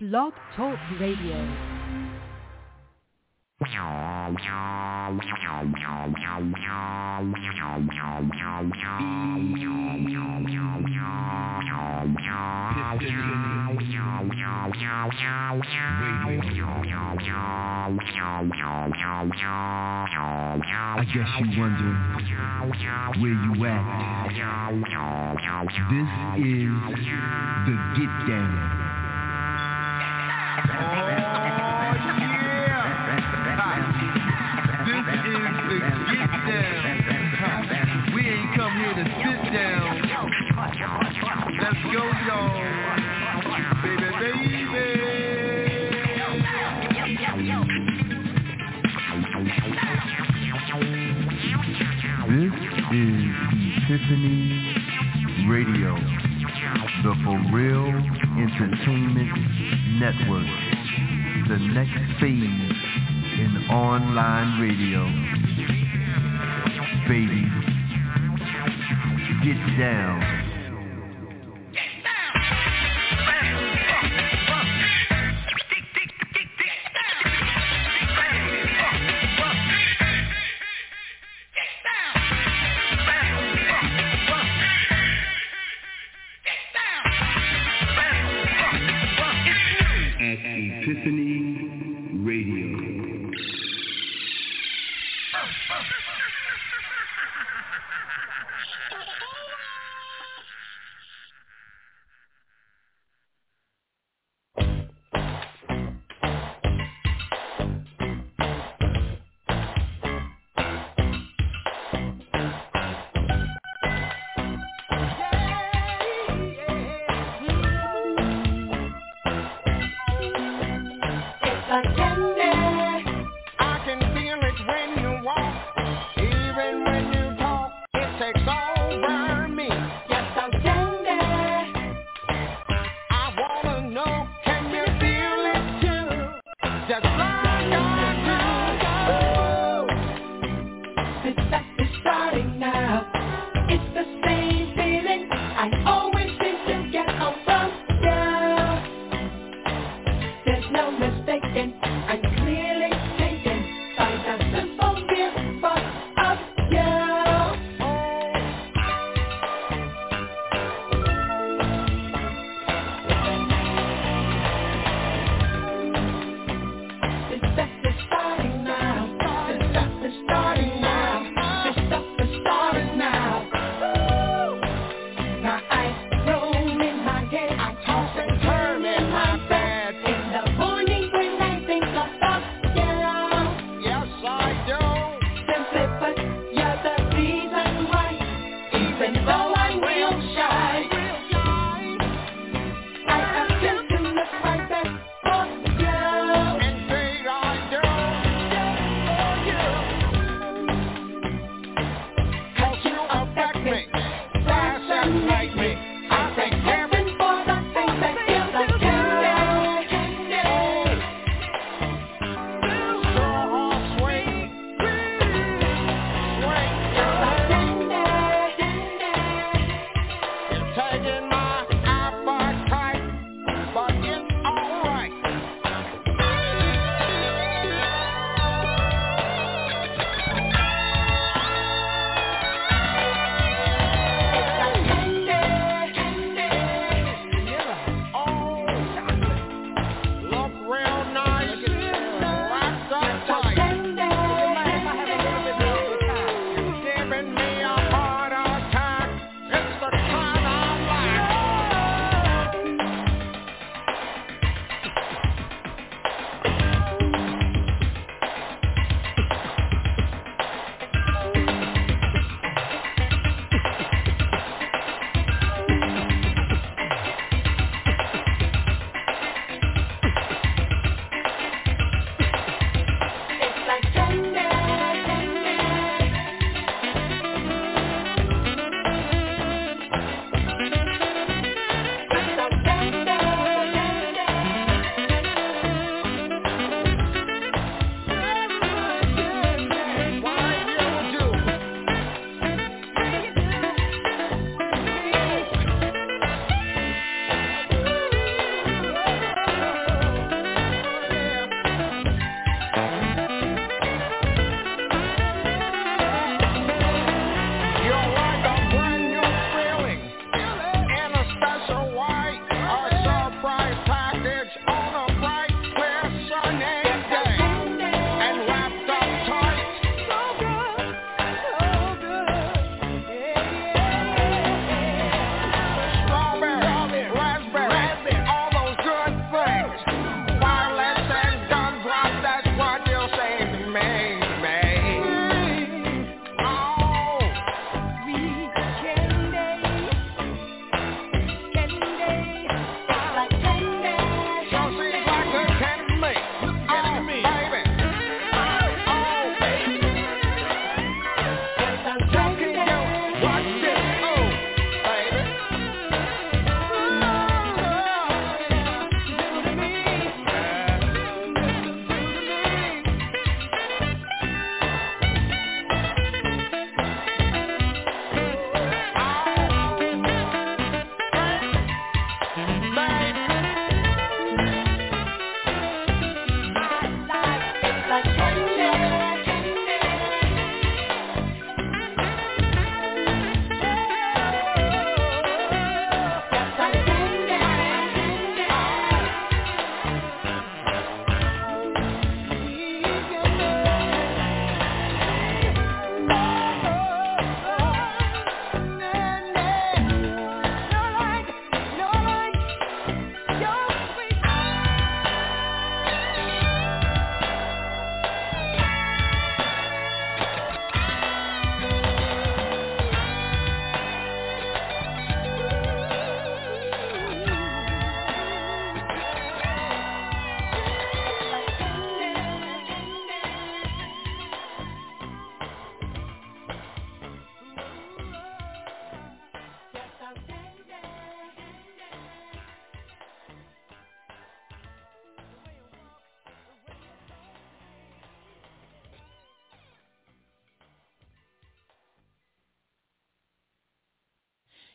Blog Talk Radio. I guess you wonder where you at. This is the Get Down. Oh yeah! This is the Get Down. We ain't come here to sit down. Let's go, y'all. Baby, baby. This is Epiphany Radio, the For Real Entertainment Network, the next phase in online radio. Baby, get down. Epiphany Radio.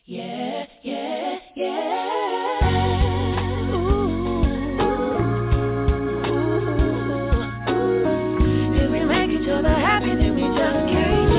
Yeah, yeah, yeah. Ooh. If we make each other happy, then we just can't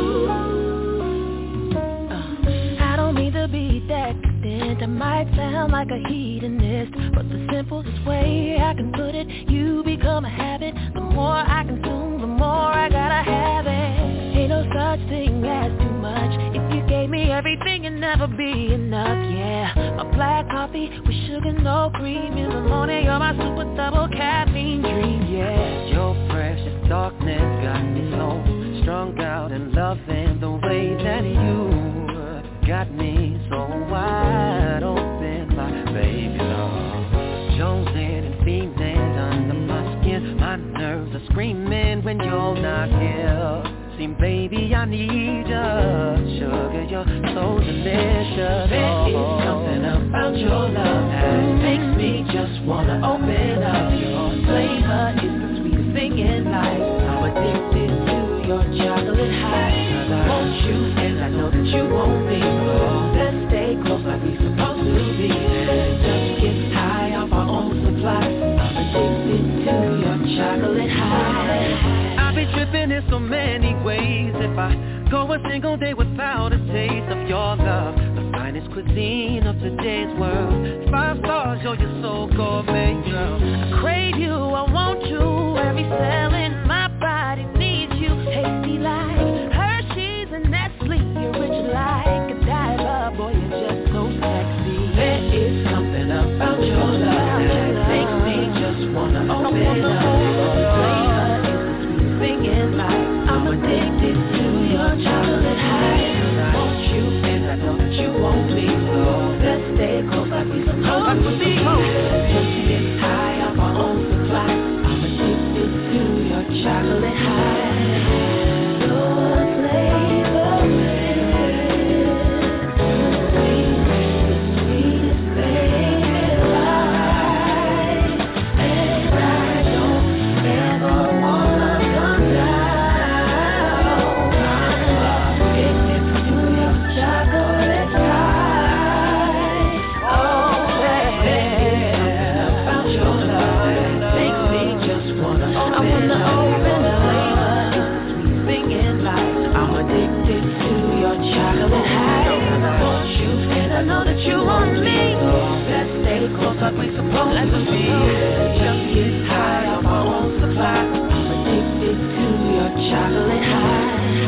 lose. I don't mean to be decadent. I might sound like a hedonist, but the simplest way I can put it, you become a habit. The more I consume, the more I gotta have it. Ain't no such thing as too much. If you gave me everything, it'd never be enough, yeah. My black coffee with sugar, no cream. In the morning, you're my super double caffeine dream, yeah. Your precious darkness got me so strung out and loving the way that you got me so wide open, my baby love. Jonesing and beaming under my skin. My nerves are screaming when you're not here. See, baby, I need ya. Sugar, you're so delicious. There is something about your love that makes me just wanna open up. Your flavor is the sweetest thing in life. I'm addicted to your chocolate high. I want you and I know that you want me. So let's stay close like we supposed to be. Just get high off our own supply. I'm addicted to your chocolate high. I've been tripping in so many ways. If I go a single day without a taste of your love, the finest cuisine of today's world. 5 stars, yo, you're so gourmet, girl. I crave you, I want you. Every cell in my body needs you. Tasty like Hershey's and Nestle. You're rich like a diver. Boy, you're just so sexy. There is something about your love that makes me just wanna open up. In life, I'm addicted to your chocolate high. I want you and I know that you want me. So let's stay close like we supposed to be. Just get high off our own supply. I'm addicted to your chocolate high. Your flavor is the sweetest thing in life. And I don't ever wanna like we supposed to be. Just get high off our own supply. I'm addicted to your chocolate high.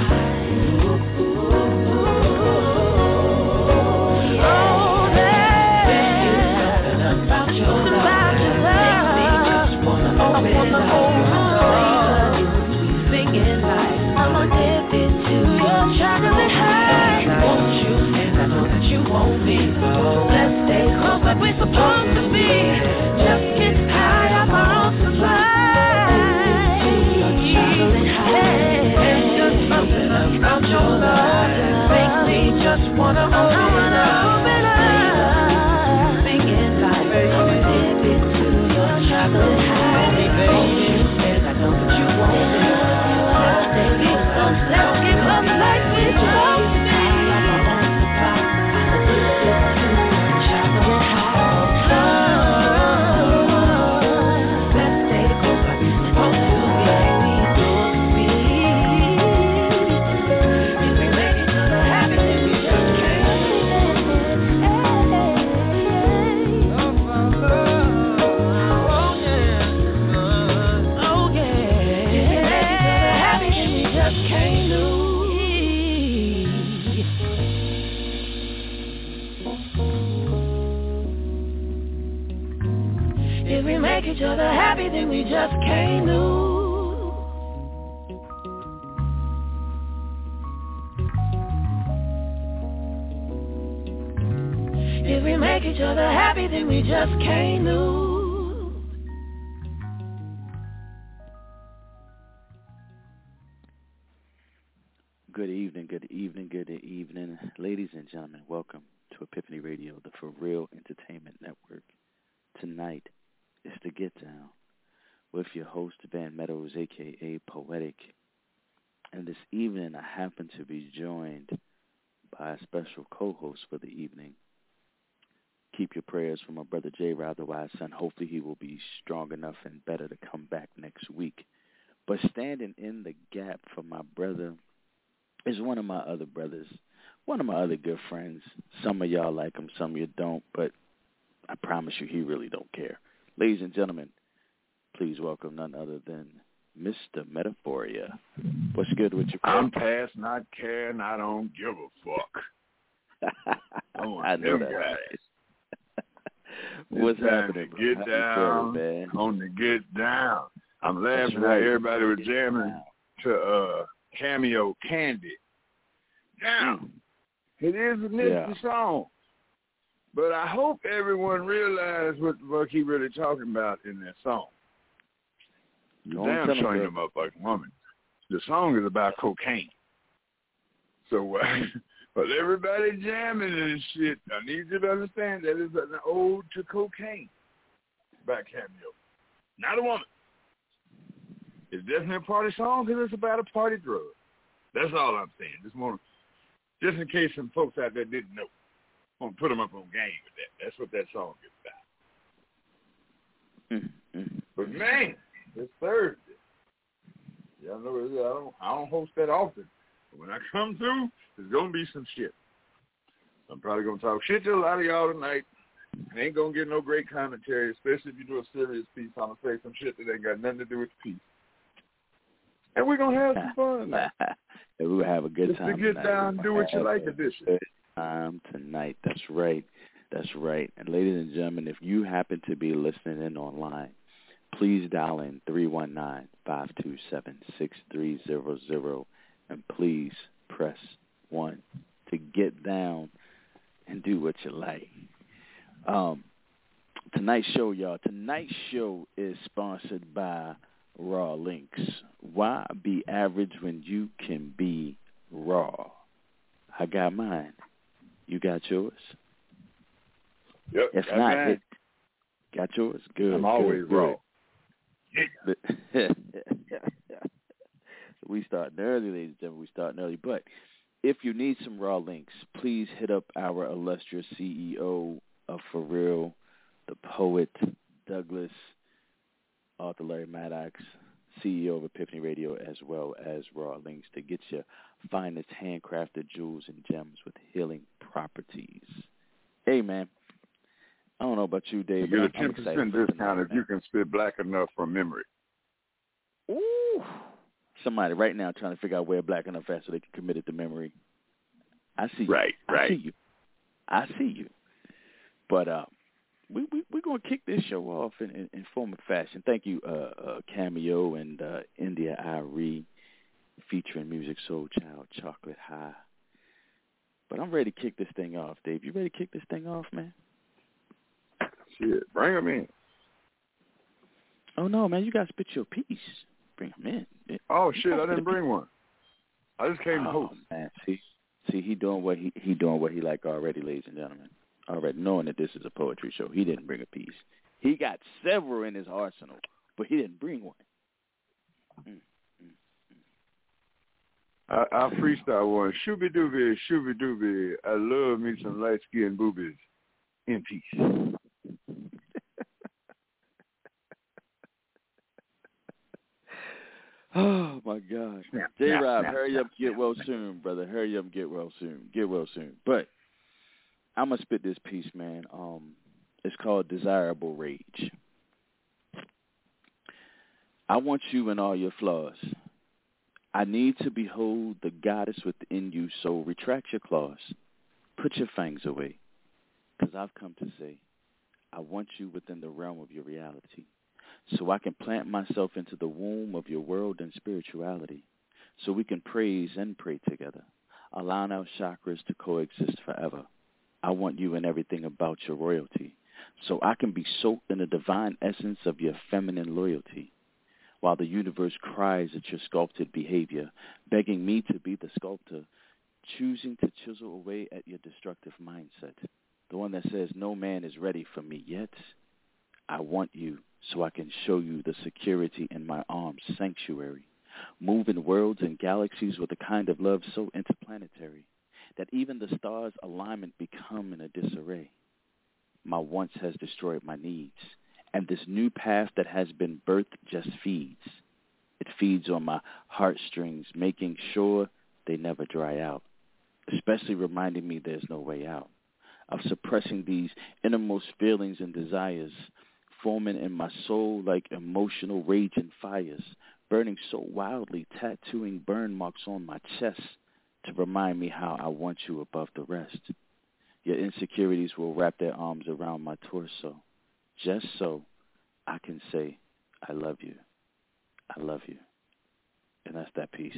We're supposed to be. Just get high off our own supply. There's just something about your love that makes me just wanna open up. Thinking like I'm addicted to your chocolate high. And I know that you want it. Let's get close like we're supposed to be. Each other happy, then we just can't lose. If we make each other happy, then we just can't lose. Good evening, good evening, good evening. Ladies and gentlemen, welcome to Epiphany Radio, the For Real Entertainment Network. Tonight, it's the Get Down with your host, Van Meadows, a.k.a. Poetic. And this evening, I happen to be joined by a special co-host for the evening. Keep your prayers for my brother J-Rob, the wise son. Hopefully he will be strong enough and better to come back next week. But standing in the gap for my brother is one of my other brothers, one of my other good friends. Some of y'all like him, some of you don't, but I promise you he really don't care. Ladies and gentlemen, please welcome none other than Mr. Metaphoria. What's good with you? I'm past not caring. I don't give a fuck. I know that. Guys. What's happening, bro? Get down man? On the get down. I'm laughing how everybody was jamming to Cameo Candy. Now, it is a nifty song, but I hope everyone realized what the fuck he really talking about in that song. Damn showing them up like a woman. The song is about cocaine. So, but everybody jamming and shit, I need you to understand that it's an ode to cocaine by Cameo. Not a woman. It's definitely a party song because it's about a party drug. That's all I'm saying. Just in case some folks out there didn't know. I'm going to put them up on game with that. That's what that song is about. But man, it's Thursday. Y'all know I don't host that often. But when I come through, there's going to be some shit. I'm probably going to talk shit to a lot of y'all tonight. I ain't going to get no great commentary, especially if you do a serious piece. I'm going to say some shit that ain't got nothing to do with the piece. And we're going to have some fun tonight. And we'll have a good time to get tonight. down and do what you like edition. Good time tonight. That's right. That's right. And ladies and gentlemen, if you happen to be listening in online, please dial in 319-527-6300 and please press 1 to get down and do what you like. Tonight's show, y'all. Tonight's show is sponsored by Raw Links. Why be average when you can be raw? I got mine. You got yours? Yep. If not, got yours? Good. I'm always raw. We starting early, ladies and gentlemen. We starting early. But if you need some Raw Links, please hit up our illustrious CEO of For Real, the poet, Douglas, Arthur Larry Maddox, CEO of Epiphany Radio, as well as Raw Links to get your finest handcrafted jewels and gems with healing properties. Hey, man. I don't know about you, Dave. You get a 10% discount if you can spit black enough from memory. Ooh. Somebody right now trying to figure out where black enough at so they can commit it to memory. I see you. Right. I see you. But we're going to kick this show off in formal fashion. Thank you, Cameo and India Irie, featuring Music Soul Child, Chocolate High. But I'm ready to kick this thing off, Dave. You ready to kick this thing off, man? Shit, bring them in. Oh, no, man, you got to spit your piece. Bring them in. Oh, shit, I didn't bring one. I just came to host. Man, see, he doing what he doing what he like already, ladies and gentlemen. Already knowing that this is a poetry show. He didn't bring a piece. He got several in his arsenal, but he didn't bring one. I freestyle one. Shooby dooby. I love me some light skinned boobies. In peace. Oh my God. J-Rob, hurry up, get well soon, brother. Hurry up, get well soon. Get well soon. But I'm gonna spit this piece, man. It's called Desirable Rage. I want you in all your flaws. I need to behold the goddess within you, so retract your claws. Put your fangs away. 'Cause I've come to say, I want you within the realm of your reality, so I can plant myself into the womb of your world and spirituality, so we can praise and pray together, allowing our chakras to coexist forever. I want you in everything about your royalty, so I can be soaked in the divine essence of your feminine loyalty, while the universe cries at your sculpted behavior, begging me to be the sculptor, choosing to chisel away at your destructive mindset, the one that says no man is ready for me yet. I want you so I can show you the security in my arms sanctuary, moving worlds and galaxies with a kind of love so interplanetary, that even the stars' alignment become in a disarray. My wants has destroyed my needs, and this new path that has been birthed just feeds. It feeds on my heartstrings, making sure they never dry out, especially reminding me there's no way out, of suppressing these innermost feelings and desires, forming in my soul like emotional raging fires, burning so wildly, tattooing burn marks on my chest to remind me how I want you above the rest. Your insecurities will wrap their arms around my torso, just so I can say, I love you. I love you. And that's that piece.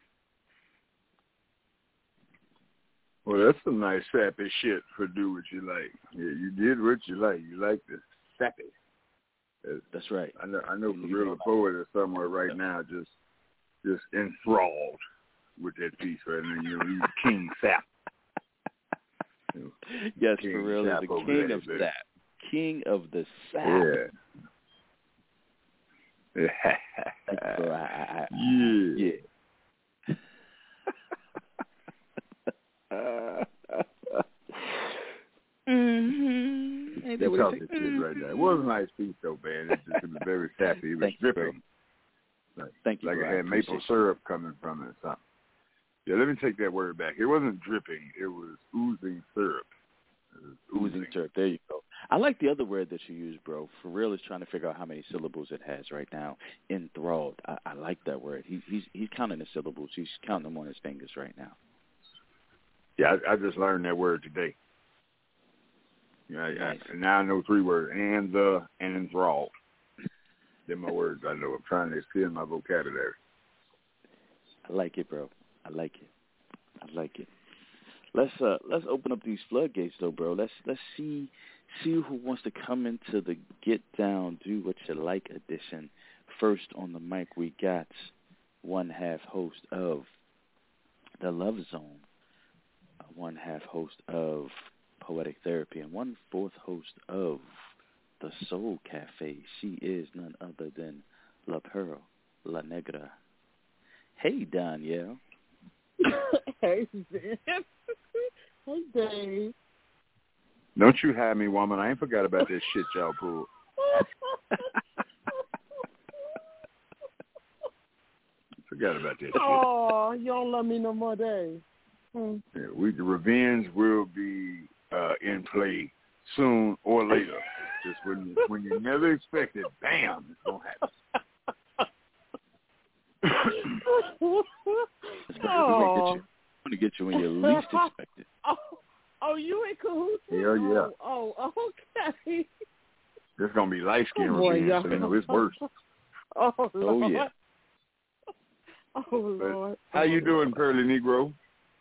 Well, that's some nice sappy shit for do what you like. Yeah, you did what you like. You like the sappy. That's right. I know for real, the poet is somewhere right now just enthralled with that piece right now. You know, he's King Sap. You know, yes, King for real, Sap the king of sap. King of the sap. Yeah. So yeah. Ain't that what talking shit right there. It was a nice piece though, man. It was very sappy. It was dripping. Thank you, like bro. it had maple syrup coming from it or something. Yeah, let me take that word back. It wasn't dripping. It was oozing syrup. Oozing syrup. There you go. I like the other word that you used, bro. For real is trying to figure out how many syllables it has right now. Enthralled. I like that word. He's counting the syllables. He's counting them on his fingers right now. Yeah, I just learned that word today. Yeah, nice. Now I know 3 words: and enthralled. They're my words I know. I'm trying to expand my vocabulary. I like it, bro. I like it. Let's open up these floodgates, though, bro. Let's see who wants to come into the Get Down, Do What You Like edition. First on the mic, we got one half host of the Love Zone, one half host of Poetic Therapy, and 1/4 host of the Soul Cafe. She is none other than La Pearl, La Negra. Hey, Danielle. Hey, Vince. Hey, Dave. Don't you have me, woman. I ain't forgot about that shit y'all pulled. Forgot about that shit. Oh, you don't love me no more, Dave. Yeah, the revenge will be in play soon or later. Just when you never expect it, bam, it's gonna happen. I'm gonna get you when you least expect it. Oh, you in cahoots? Hell yeah. Oh, okay. There's gonna be light skin revenge, so you know it's worse. Oh, Lord. Oh yeah. Oh Lord. How you doing, Pearly Negro?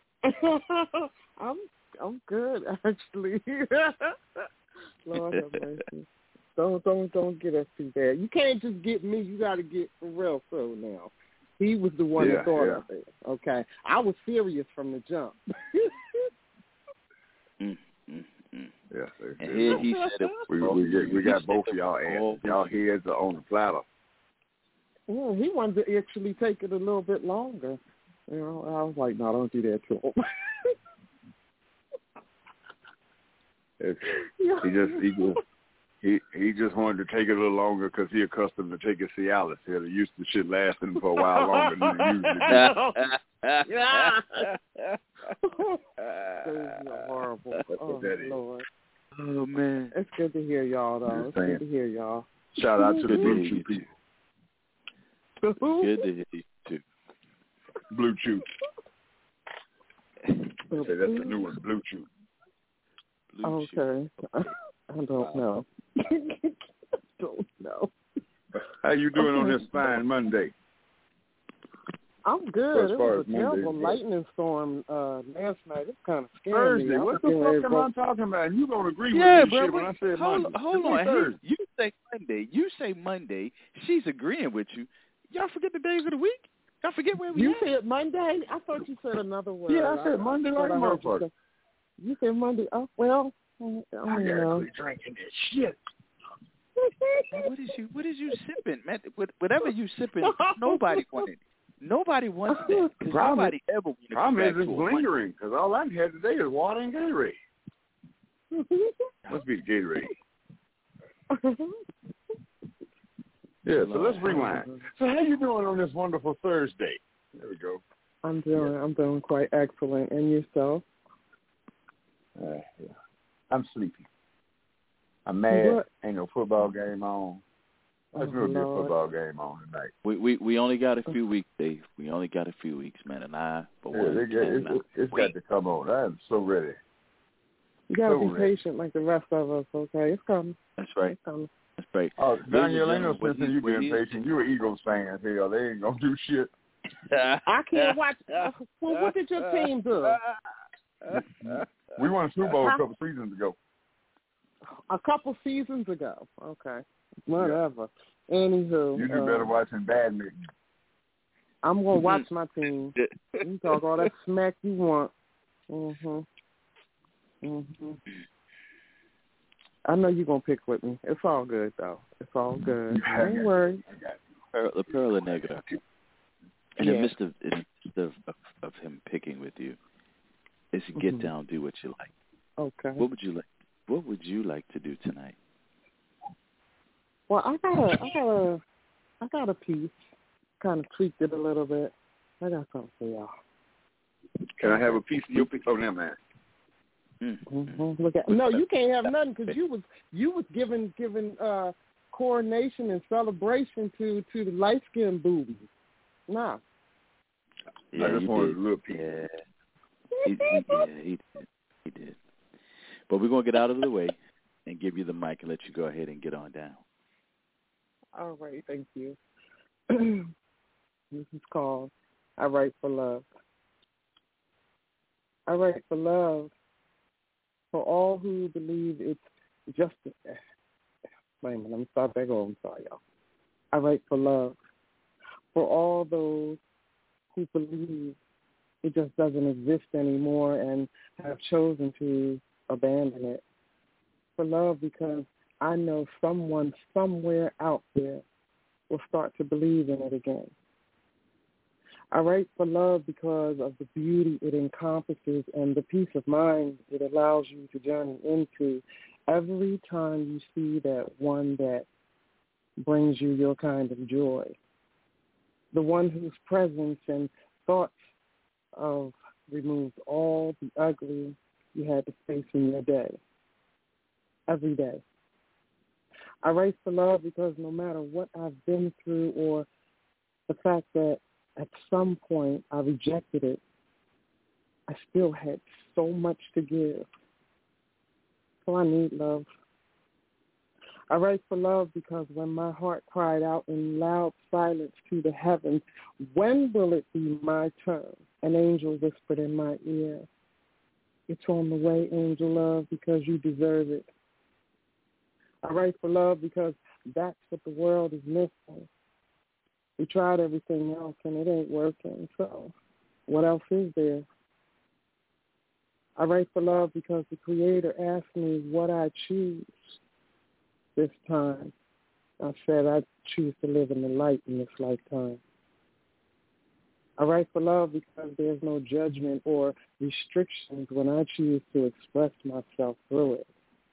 I'm good, actually. Lord have mercy. Don't get us too bad. You can't just get me. You got to get Pharrell so now. He was the one that thought of it. Okay, I was serious from the jump. Yeah, and here he said it. We got both of y'all asses. Y'all heads are on the platter. Yeah, he wanted to actually take it a little bit longer. You know, I was like, no, don't do that to him. He just wanted to take it a little longer because he accustomed to taking Cialis. He's used to shit lasting for a while longer than it usually does. Yeah. Horrible. Oh, Lord. Oh, man. It's good to hear y'all, though. It's good to hear y'all. Shout out to the Blue Chew people. Good to hear you, too. Blue Chew. Say that's the new one, Blue Chew. Okay. I don't know. Don't know. How you doing on this fine Monday? I'm good. It was a terrible Monday, lightning storm last night. It's kind of scary. Thursday. What the fuck am I talking about? You gonna agree with me shit when I said Monday? Hold on. You say Monday. You say Monday. She's agreeing with you. Y'all forget the days of the week? Y'all forget where we You at? said Monday? I thought you said another word. Yeah, I said Monday like a motherfucker. You said Monday. Oh, well. I'm actually drinking this shit. What is you sipping, man? Whatever you sipping, nobody wanted. Nobody wants that because nobody ever wants to Problem is back it's to a lingering because all I've had today is water and Gatorade. Must be Gatorade. Yeah, so let's rewind. So how you doing on this wonderful Thursday? There we go. I'm doing quite excellent. And yourself? Yeah. I'm sleepy. I'm mad. What? Ain't no football game on. There's going to be a football game on tonight. We only got a few weeks, Dave. We only got a few weeks, man. And It's got to come on. I am so ready. You got to be patient like the rest of us, okay? It's coming. That's right. It's coming. That's right. Oh, Daniel, ain't no sense in you being patient. You're an Eagles fan. Hell, they ain't going to do shit. I can't watch. Well, what did your team do? We won a Super Bowl a couple seasons ago. A couple seasons ago. Okay. Whatever. Yeah. Anywho. You do better watching badminton. I'm going to watch my team. You talk all that smack you want. I know you're going to pick with me. It's all good, though. It's all good. Don't worry. The Pearl Negra. In the midst of him picking with you, is to get down, do what you like. Okay. What would you like to do tonight? Well, I got a piece. Kind of tweaked it a little bit. I got something for y'all. Can I have a piece of your piece? Oh, no, man. Look at no, you can't have nothing because you was giving coronation and celebration to the light skinned boobies. Nah. Yeah, I just wanted a little piece. Yeah. He did. But we're gonna get out of the way and give you the mic and let you go ahead and get on down. All right, thank you. This is called I Write for Love. I write for love for all who believe it's just... Wait a minute, let me start back over. I'm sorry, y'all. I write for love for all those who believe it just doesn't exist anymore and have chosen to abandon it. For love because I know someone somewhere out there will start to believe in it again. I write for love because of the beauty it encompasses and the peace of mind it allows you to journey into every time you see that one that brings you your kind of joy. The one whose presence and thoughts of removes all the ugly you had to face in your day, every day. I write for love because no matter what I've been through or the fact that at some point I rejected it, I still had so much to give. So I need love. I write for love because when my heart cried out in loud silence to the heavens, when will it be my turn? An angel whispered in my ear, it's on the way, angel love, because you deserve it. I write for love because that's what the world is missing. We tried everything else and it ain't working, so what else is there? I write for love because the Creator asked me what I choose. This time, I said I choose to live in the light in this lifetime. I write for love because there's no judgment or restrictions when I choose to express myself through it.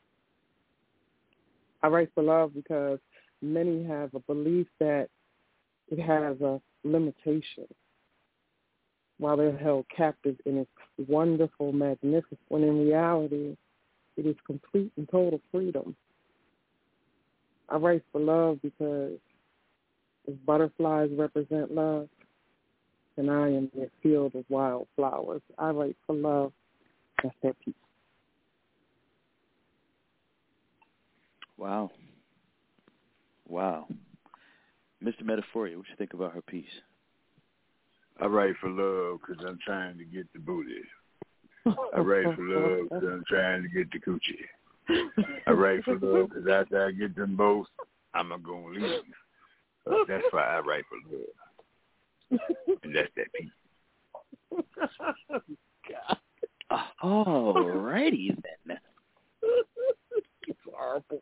I write for love because many have a belief that it has a limitation while they're held captive in its wonderful magnificence, when in reality it is complete and total freedom. I write for love because if butterflies represent love, then I am their field of wildflowers. I write for love. That's that piece. Wow. Mr. Metaphoria, what you think about her piece? I write for love because I'm trying to get the booty. I write for love because I'm trying to get the coochie. I write for love because after I get them both, I'm going to leave. That's why I write for love. And that's that piece. God. All righty then. It's horrible.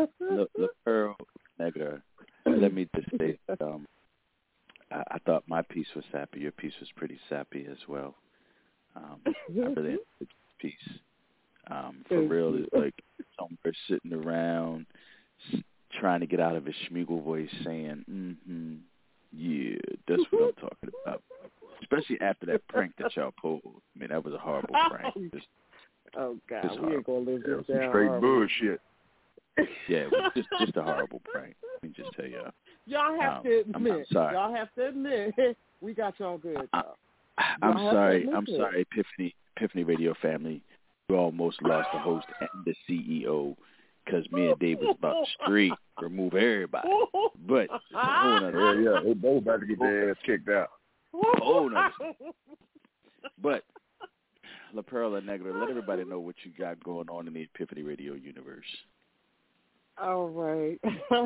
Look, Pearl Negra, let me just say, I thought my piece was sappy. Your piece was pretty sappy as well. I really enjoyed this piece. For real, it's like somewhere sitting around trying to get out of his Schmeagle voice saying, yeah, that's what I'm talking about. Especially after that prank that y'all pulled. I mean, that was a horrible prank. Oh, God, we ain't going to live this down. Straight bullshit. Yeah, it was just a horrible prank. Let me just tell y'all. Y'all have to admit. I'm sorry. Y'all have to admit. We got y'all good, y'all. I'm sorry, Epiphany Radio family. We almost lost the host and the CEO because me and Dave was about to straight remove everybody. But it's a whole nother. Yeah, they both about to get their ass kicked out. Oh no! But La Perla Negra, let everybody know what you got going on in the Epiphany Radio universe. All right.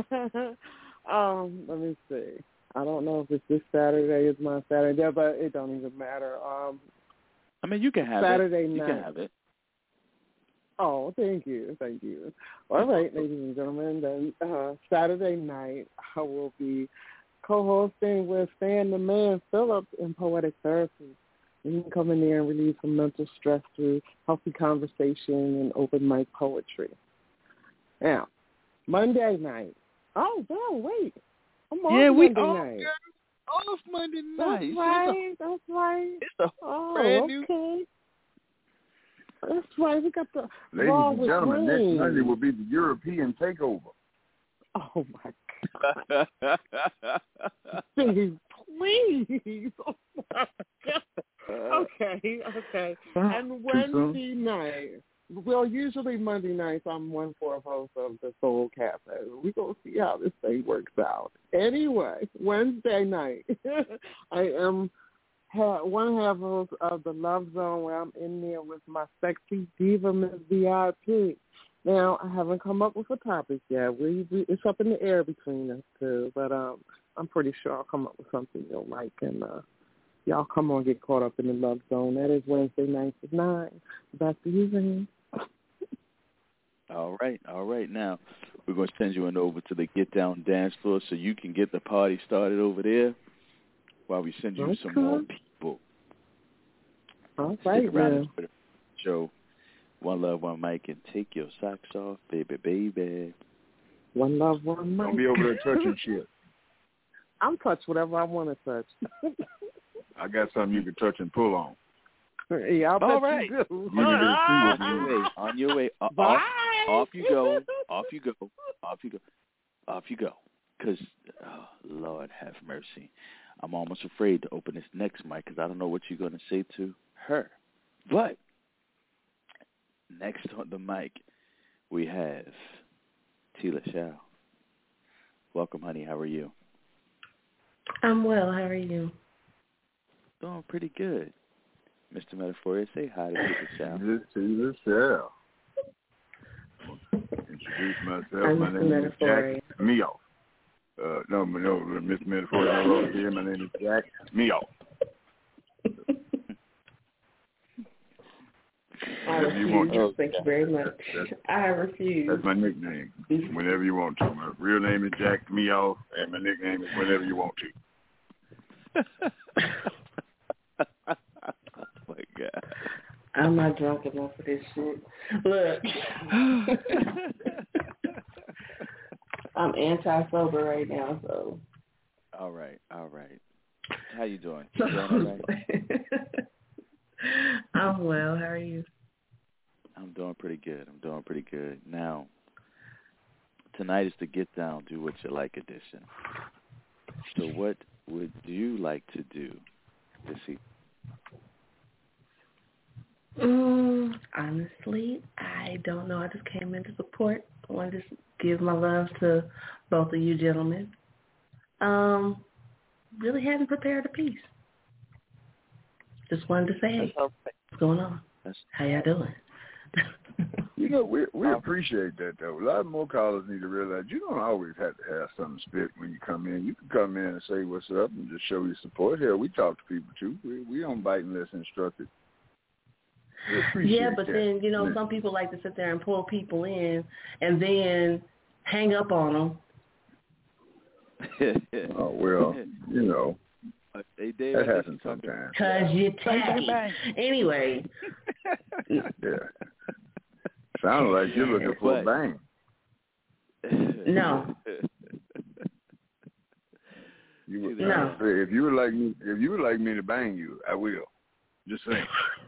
Let me see. I don't know if it's this Saturday is my Saturday, but it don't even matter. I mean, you can have Saturday it. night. You can have it. Oh, thank you. All right, ladies and gentlemen, then Saturday night I will be co-hosting with Stan the Man Phillips in Poetic Therapy. You can come in there and relieve some mental stress through healthy conversation and open mic poetry. Now, Monday night. Oh, no, wait. I'm off Monday night. Off Monday night. That's right. It's a brand new. Okay. That's right. We got the Ladies and gentlemen, next Monday will be the European takeover. Oh my God! Please. Oh my God. Okay. And Wednesday night. Well, usually Monday nights I'm 1/4 host of the Soul Cafe. We're going to see how this thing works out. Anyway, Wednesday night, I am one half of the Love Zone where I'm in there with my sexy diva, Miss VIP. Now, I haven't come up with a topic yet. It's up in the air between us two, but I'm pretty sure I'll come up with something you'll like, and y'all come on, get caught up in the Love Zone. That is Wednesday nights at 9. Back to you, Zane. All right. Now, we're going to send you on over to the Get Down dance floor so you can get the party started over there while we send you some more people. All right, Stick around for the show. One love, one mic, and take your socks off, baby. One love, one mic. Don't be over there touching shit. I'm touch whatever I want to touch. I got something you can touch and pull on. Yeah, I'll all bet right. you do. On your way. Bye. Off you go. Because, Lord have mercy. I'm almost afraid to open this next mic because I don't know what you're going to say to her. But next on the mic, we have Tila Shaw. Welcome, honey. How are you? I'm well. How are you? Doing pretty good. Mr. Metaphor, say hi to Tila Shaw. This is Tila Shaw. Introduce myself. I'm My Mr. name Metaphor. is Jack Meow. No, Mr. Metaphor is all over here. My name is Jack Meow. I refuse. Thank you very much. I refuse. That's my nickname. Whenever you want to. My real name is Jack Meow, and my nickname is whenever you want to. Oh, my God. I'm not drunk enough for this shit. Look. I'm anti-sober right now, so. All right. How you doing? You doing all right? I'm well. How are you? I'm doing pretty good. Now, tonight is the Get Down, Do What You Like edition. So what would you like to do this evening? Honestly, I don't know. I just came in to support. I wanted to give my love to both of you gentlemen. Really hadn't prepared a piece. Just wanted to say, hey, what's going on? How y'all doing? You know, we appreciate that, though. A lot more callers need to realize you don't always have to have something to spit when you come in. You can come in and say what's up and just show your support. Hell, we talk to people, too. We don't bite unless instructed. Yeah, but then, some people like to sit there and pull people in and then hang up on them. Oh, well, Hey, Dave, that happens sometimes. Because you're tacky. Anyway. Yeah. Sounds like you're looking for a bang. No. No. If you would like me to bang you, I will. Just saying.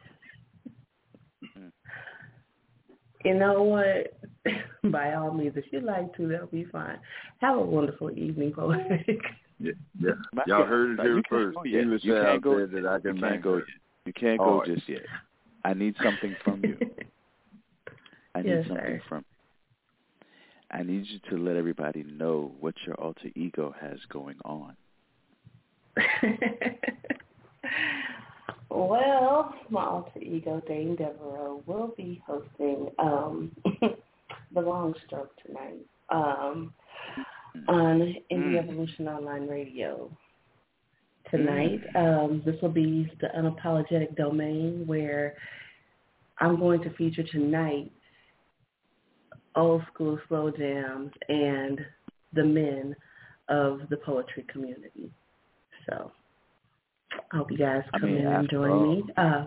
You know what? By all means, if you'd like to, that'll be fine. Have a wonderful evening, Poetic. Yeah. Y'all heard it here first. English said that I can bang her. You can't go just yet. I need something from you. I need something from you. I need you to let everybody know what your alter ego has going on. Well, my alter ego, Dane Devereaux, will be hosting The Long Stroke tonight on Indie Evolution Online Radio. Tonight, this will be the Unapologetic Domain, where I'm going to feature tonight old school slow jams and the men of the poetry community. So I hope you guys come in and join me.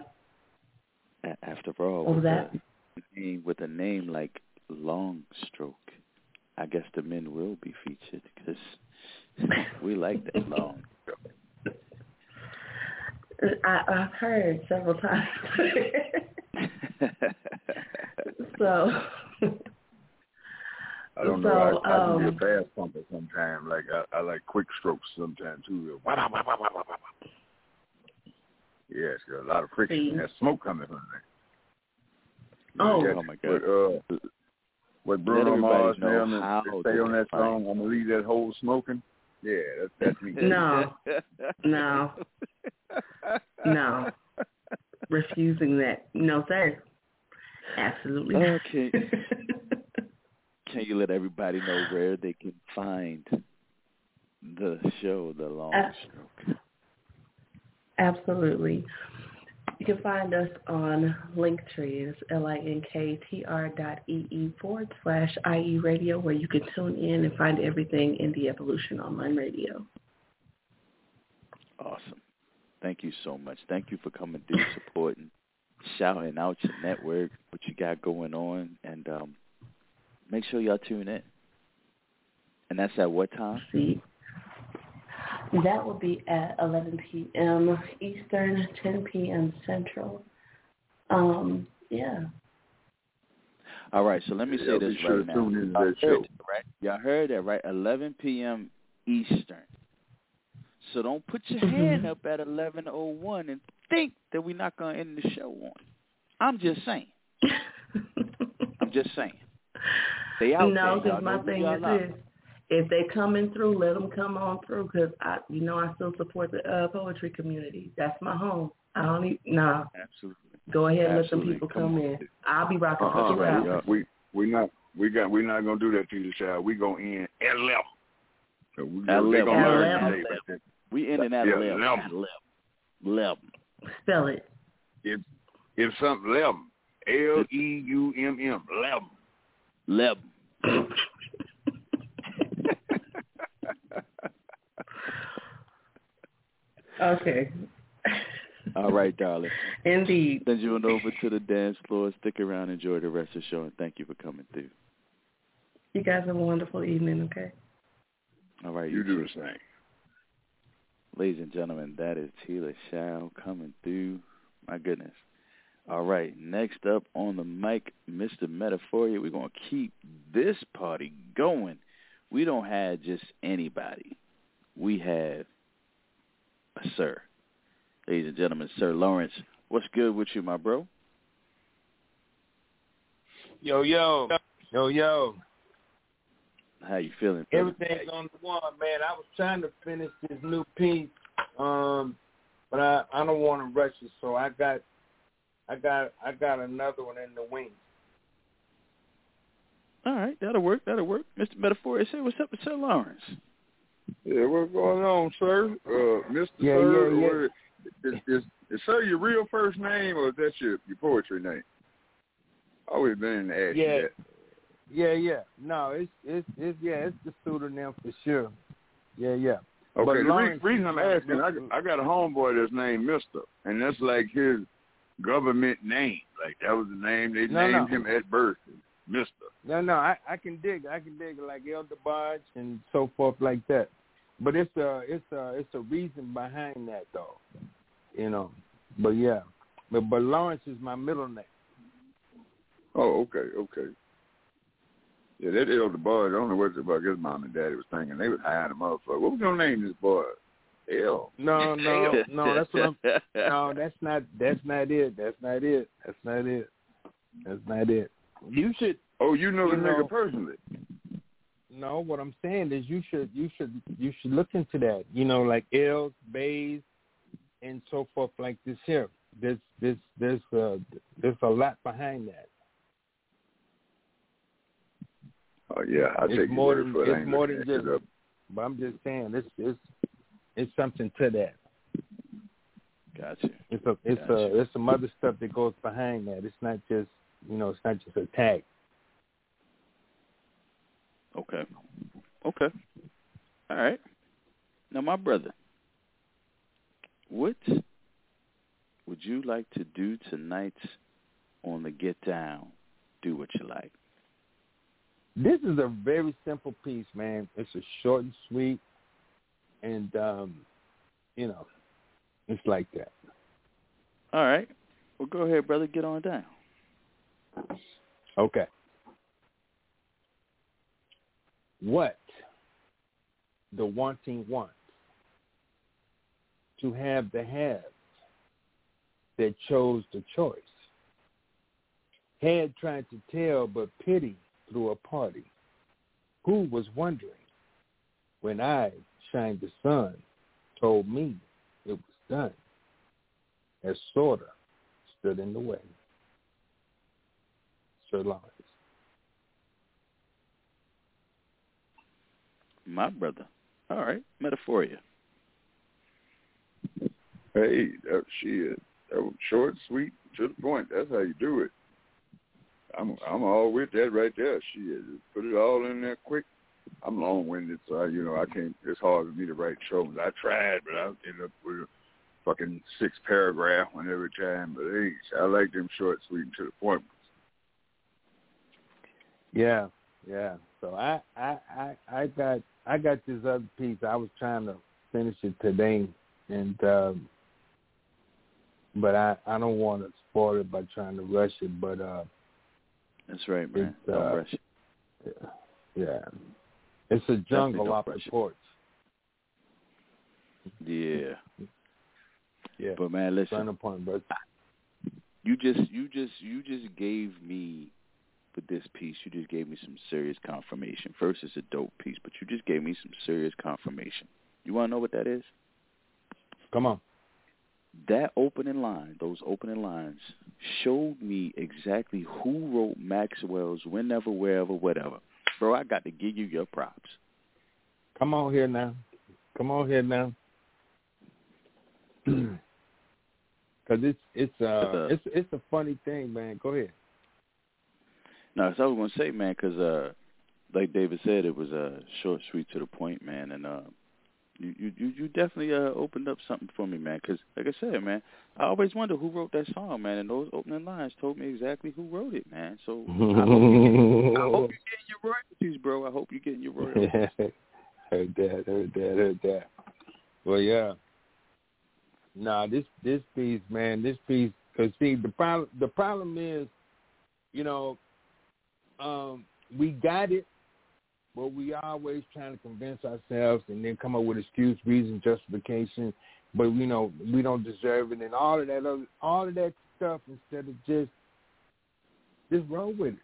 After all, with a name like Long Stroke, I guess the men will be featured because we like that long stroke. I've heard several times. So I don't know. I can be a fast pumper sometimes. Like I like quick strokes sometimes too. Yeah, it's got a lot of friction. There's smoke coming from there. Oh my God! But, what Bruno Mars now stay on that song? I'm gonna leave that hole smoking. Yeah, that's me. No. Refusing that. No, sir. Absolutely not. Okay. Can you let everybody know where they can find the show, The Long Stroke? Absolutely. You can find us on Linktree. It's linktr.ee/IE radio, where you can tune in and find everything Indie Evolution Online Radio. Awesome. Thank you so much. Thank you for coming through, supporting, shouting out your network, what you got going on, and make sure y'all tune in. And that's at what time? That will be at 11 p.m. Eastern, 10 p.m. Central. Yeah. All right, so let me say this right now. Y'all heard that, right? 11 p.m. Eastern. So don't put your hand up at 11:01 and think that we're not going to end the show on. I'm just saying. They out no, there. because my thing is this. If they coming through, let them come on through, because I still support the poetry community. That's my home. I don't need, Absolutely. Go ahead and let them people come in. I'll be rocking for 2 hours. We're not gonna do that to you, child. We go in at 11. So We in and at 11. 11. Spell it. It's something 11. LEUMM. 11. Okay. All right, darling. Indeed. Send you on over to the dance floor. Stick around, enjoy the rest of the show, and thank you for coming through. You guys have a wonderful evening, okay? All right. You do the same. Ladies and gentlemen, that is Tila Shao coming through. My goodness. All right, next up on the mic, Mr. Metaphoria. We're going to keep this party going. We don't have just anybody. We have a sir. Ladies and gentlemen, Sir Lawrence, what's good with you, my bro? Yo. How you feeling? Everything's on the one, man. I was trying to finish this new piece, but I don't want to rush it, so I got another one in the wings. All right, that'll work. Mr. Metaphoria, say what's up with Sir Lawrence. Yeah, what's going on, sir? Mr. Yeah, Sir, is Sir your real first name, or is that your poetry name? Always been to ask you that. Yeah. No, it's the pseudonym for sure. Yeah. Okay, the reason I'm asking, I got a homeboy that's named Mister, and that's like his government name. Like that was the name they named him at birth, Mister. No, I can dig like Elder Barge and so forth like that. But it's a reason behind that though, you know. But yeah, but Lawrence is my middle name. Oh, okay. Yeah, that Elder Barge, I don't know what about his mom and daddy was thinking. They was hiring a motherfucker. What was gonna name this boy? L. No, that's what I'm. No, that's not it. You should. Oh, you know the nigga personally? No, what I'm saying is you should look into that. You know, like L's, Bays, and so forth like this here. There's a lot behind that. Oh yeah, I take more your word for it. It's more than just. But I'm just saying, it's something to that. Gotcha. It's some other stuff that goes behind that. It's not just a tag. Okay. All right. Now, my brother, what would you like to do tonight on the Get Down? Do What You Like. This is a very simple piece, man. It's a short and sweet, and it's like that. All right. Well, go ahead, brother. Get on down. Okay. What the wanting wants, to have the haves that chose the choice. Had tried to tell, but pity through a party. Who was wondering when I shined the sun, told me it was done, as sorta stood in the way. Sir Lawrence. My brother. All right. Metaphoria. Hey, that was short, sweet, to the point. That's how you do it. I'm all with that right there. Just put it all in there quick. I'm long-winded, so I can't. It's hard for me to write shows. I tried, but I end up with a fucking 6-paragraph one every time. But hey, I like them short, sweet, and to the point. Yeah. So I got this other piece. I was trying to finish it today, and but I don't want to spoil it by trying to rush it. But that's right, man. Don't rush it. Yeah. It's a jungle off the porch. Yeah. Yeah. But man, listen. Sign a point, bro. You just gave me, with this piece, you just gave me some serious confirmation. First, it's a dope piece, but you just gave me some serious confirmation. You want to know what that is? Come on. That opening line, those opening lines, showed me exactly who wrote Maxwell's Whenever, Wherever, Whatever. Bro, I got to give you your props. Come on here now. Because it's a funny thing, man. Go ahead. No, so I was going to say, man, because like David said, it was short, sweet, to the point, man, and you definitely opened up something for me, man, because like I said, man, I always wonder who wrote that song, man, and those opening lines told me exactly who wrote it, man. So I hope you're getting your royalties, bro. I hope you're getting your royalties. Heard that. Well, yeah. Nah, this piece, man, because see, the problem is, we got it, but we always trying to convince ourselves and then come up with excuse, reason, justification. But we don't deserve it, and all of that stuff. Instead of just roll with it.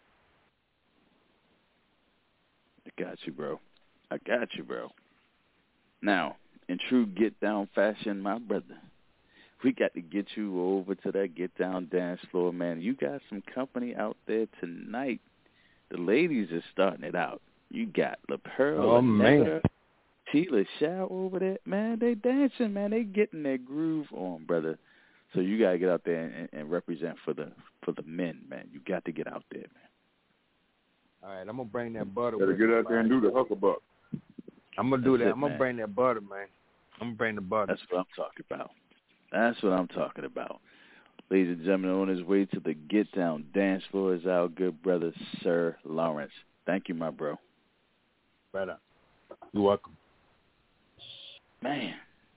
I got you, bro. Now, in true get down fashion, my brother, we got to get you over to that get down dance floor, man. You got some company out there tonight. The ladies are starting it out. You got La Pearl, man, Tila Shaw over there, man. They dancing, man. They getting their groove on, brother. So you gotta get out there and represent for the men, man. You got to get out there, man. All right, I'm gonna bring that butter. Better get out there and do the hucklebuck. I'm going to do that. I'm going to bring that butter, man. I'm going to bring the butter. That's what I'm talking about. That's what I'm talking about. Ladies and gentlemen, on his way to the Get Down dance floor is our good brother, Sir Lawrence. Thank you, my bro. Right up. You're welcome. Man.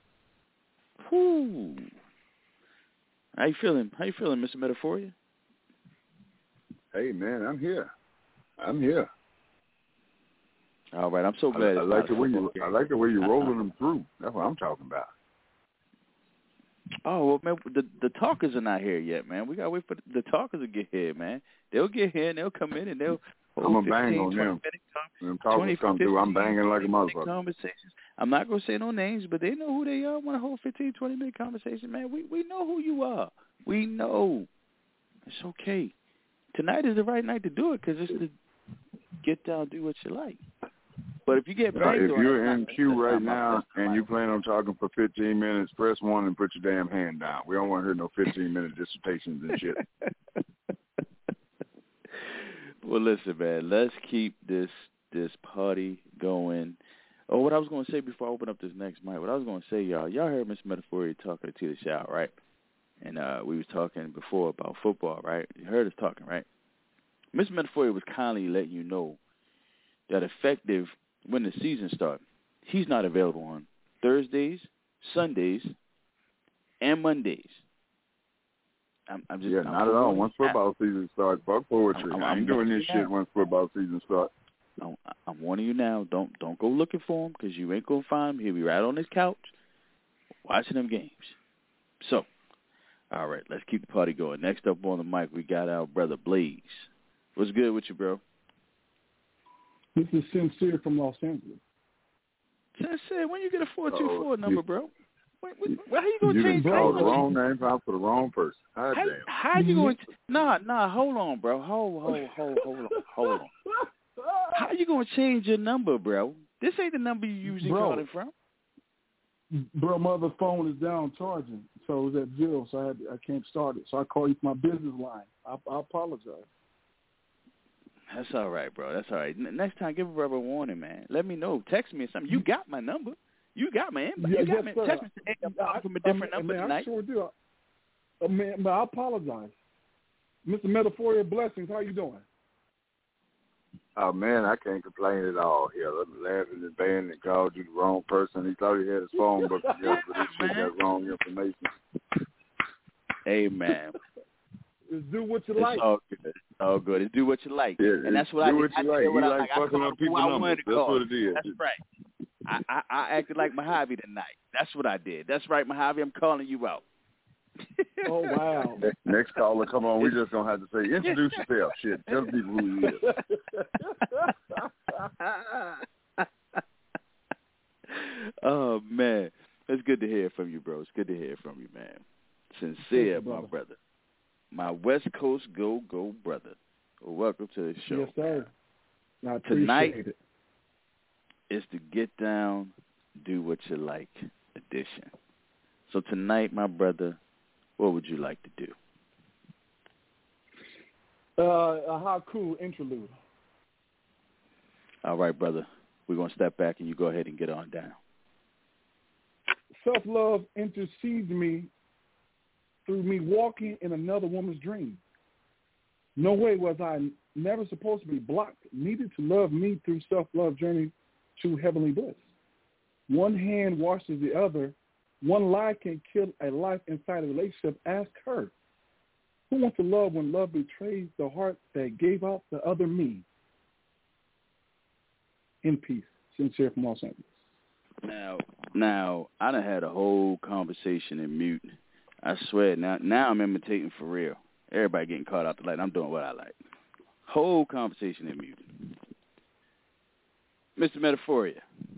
Whoo. How you feeling, Mr. Metaphoria? Hey, man, I'm here. All right, I'm so glad. I like the way you're rolling them through. That's what I'm talking about. Oh, well, man, the talkers are not here yet, man. We got to wait for the talkers to get here, man. They'll get here and they'll come in and they'll I'm going to bang on them. When talkers come through, I'm banging like a motherfucker. Conversations. I'm not going to say no names, but they know who they are. Want to hold 15, 20-minute conversation, man. We know who you are. We know. It's okay. Tonight is the right night to do it because it's to get down, do what you like. But if you get banged if you're in queue right now and you plan on talking for 15 minutes, press 1 and put your damn hand down. We don't want to hear no 15-minute dissertations and shit. Well, listen, man, let's keep this party going. Oh, what I was going to say before I open up this next mic, what I was going to say, y'all heard Mr. Metaphoria talking to Tita Shaw, right? And we was talking before about football, right? You heard us talking, right? Mr. Metaphoria was kindly letting you know that effective when the season starts, he's not available on Thursdays, Sundays, and Mondays. I'm just not at all. Once football season starts, fuck poetry. I ain't doing this shit once football season starts. I'm warning you now. Don't go looking for him because you ain't gonna find him. He'll be right on his couch watching them games. So, all right, let's keep the party going. Next up on the mic, we got our brother Blaze. What's good with you, bro? This is Sincere from Los Angeles. Sincere, when you get a 424 number, bro? How you gonna change? You called the wrong name out for the wrong person. How you going to? Nah. Hold on, bro. Hold on. How you gonna change your number, bro? This ain't the number you usually calling from. Bro, mother's phone is down charging, so it was at 0, so I can't start it. So I call you from my business line. I apologize. That's all right, bro. That's all right. Next time, give a brother a warning, man. Let me know. Text me or something. You got my number. You got my inbox. You got me. Text me. Hey, I'm calling from a different number tonight. I sure do. Man, I apologize. Mr. Metaphoria, blessings. How you doing? Oh, man, I can't complain at all here. I'm laughing and band and called you the wrong person. He thought he had his phone book together, but this shit got wrong information. Hey, man. Just do what you like. It's all good. It's do what you like. Yeah, and that's what I do. did. What you like. You like fucking up people's numbers. That's what it is. That's right. I acted like Mojave tonight. That's what I did. That's right, Mojave. I'm calling you out. Oh, wow. Next caller, come on. We just going to have to say, introduce yourself. Shit, tell people who you is. Oh, man. It's good to hear from you, bro. It's good to hear from you, man. Sincere, my brother. My West Coast go brother. Well, welcome to the show. Yes, sir. I appreciate Tonight it. is the Get Down, Do What You Like edition. So tonight, my brother, what would you like to do? A haiku interlude. All right, brother. We're going to step back and you go ahead and get on down. Self-love intercedes me through me walking in another woman's dream. No way was I never supposed to be blocked, needed to love me through self-love journey to heavenly bliss. One hand washes the other. One lie can kill a life inside a relationship. Ask her. Who wants to love when love betrays the heart that gave out the other me? In peace. Sincere from Los Angeles. Now, I done had a whole conversation in mute. I swear, now I'm imitating for real. Everybody getting caught out the light. I'm doing what I like. Whole conversation in mute. Mr. Metaphoria.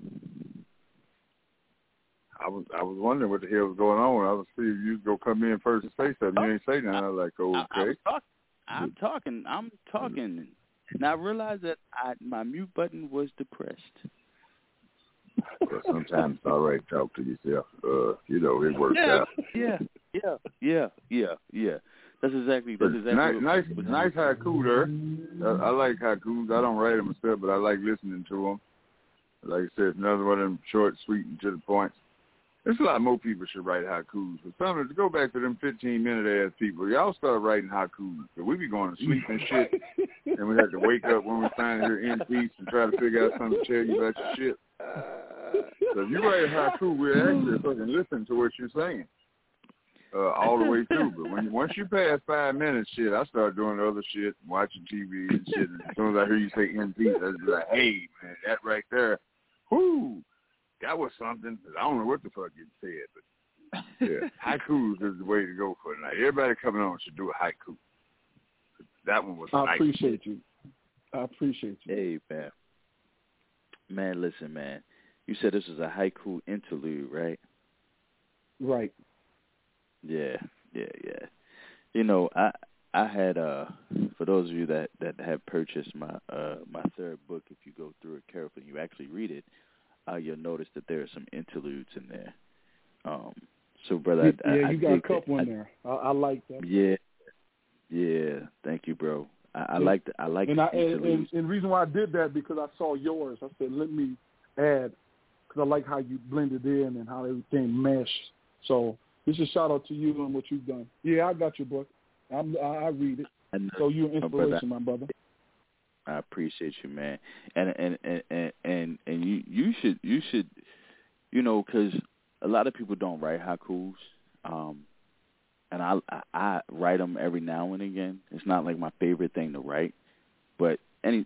I was wondering what the hell was going on. I was see if you go come in first and say something. You ain't say nothing. I was like, okay. I'm talking. And I realized that my mute button was depressed. Yeah, sometimes it's all right to talk to yourself. It works out. Yeah. That's exactly. Nice haiku there. I like haikus. I don't write them myself, but I like listening to them. Like I said, another one of them short, sweet, and to the point. There's a lot more people should write haikus. But some to go back to them 15-minute ass people, y'all start writing haikus. So we be going to sleep and shit, and we have to wake up when we finally hear in peace and try to figure out something to tell you about your shit. So if you write a haiku, we'll actually fucking listen to what you're saying all the way through. But once you pass 5 minutes, shit, I start doing other shit, watching TV and shit. And as soon as I hear you say in peace, I just be like, hey, man, that right there, whoo. That was something. I don't know what the fuck you said, but yeah, haikus is the way to go for tonight. Everybody coming on should do a haiku. That one was nice. I appreciate you. Hey, man. Man, listen, man. You said this was a haiku interlude, right? Right. Yeah. You know, I had for those of you that have purchased my my third book, if you go through it carefully, you actually read it. You'll notice that there are some interludes in there. So, brother, you got a couple in there. I like that. Yeah. Thank you, bro. I like the interludes. And the reason why I did that because I saw yours. I said, let me add because I like how you blended in and how everything meshed. So this is a shout out to you on what you've done. Yeah, I got your book. I read it. So you're an inspiration, my brother. I appreciate you, man, and you should, you know, because a lot of people don't write haikus, and I write them every now and again. It's not like my favorite thing to write, but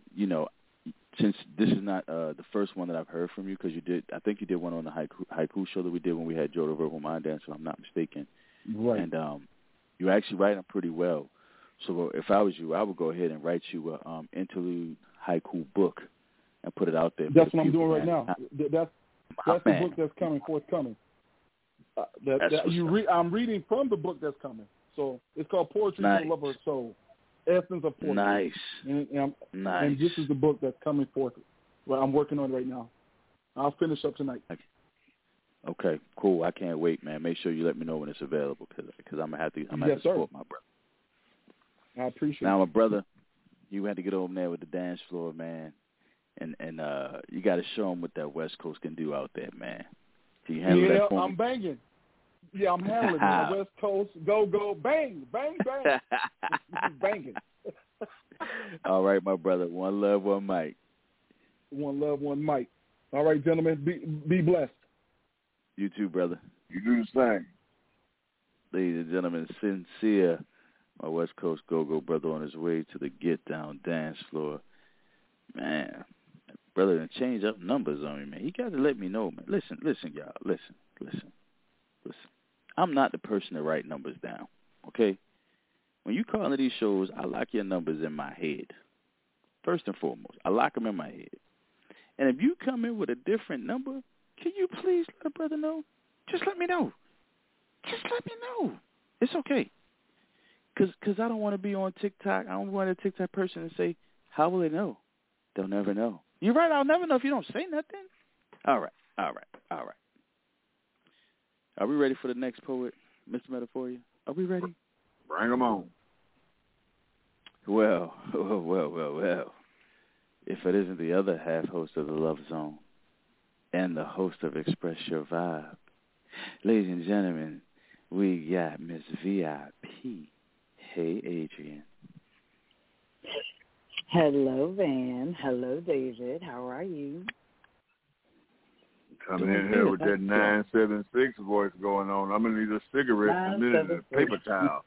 since this is not the first one that I've heard from you, because I think you did one on the haiku show that we did when we had Joe the Verbal Mind Dancer, if I'm not mistaken, right? And you actually write them pretty well. So if I was you, I would go ahead and write you a interlude haiku book and put it out there. That's what I'm doing right now. That's the book that's forthcoming. I'm reading from the book that's coming. So it's called Poetry for the Lover of Soul, Essence of Poetry. Nice. Nice. And this is the book that's coming forth. Well, I'm working on it right now. I'll finish up tonight. Okay, cool. I can't wait, man. Make sure you let me know when it's available because I'm gonna have to support my brother. I appreciate it. Now, my brother, you had to get over there with the dance floor, man, and you got to show them what that West Coast can do out there, man. Can you handle that for me? I'm banging. Yeah, I'm handling it. West Coast, go, bang, bang, bang. Banging. All right, my brother. One love, one mic. One love, one mic. All right, gentlemen, be blessed. You too, brother. You do the same. Ladies and gentlemen, Sincere, my West Coast go-go brother on his way to the get-down dance floor. Man, brother done change up numbers on me, man. You got to let me know, man. Listen, y'all. Listen. I'm not the person to write numbers down, okay? When you call into these shows, I lock your numbers in my head. First and foremost, I lock them in my head. And if you come in with a different number, can you please let a brother know? Just let me know. It's okay. Because I don't want to be on TikTok. I don't want a TikTok person to say, how will they know? They'll never know. You're right, I'll never know if you don't say nothing. All right. Are we ready for the next poet, Mr. Metaphoria? Are we ready? Bring them on. Well. If it isn't the other half host of the Love Zone and the host of Express Your Vibe, ladies and gentlemen, we got Miss VIP. Hey, Adrian. Hello, Van. Hello, David. How are you? Coming in here with that 976 voice going on. I'm going to need a cigarette in a minute and a paper towel.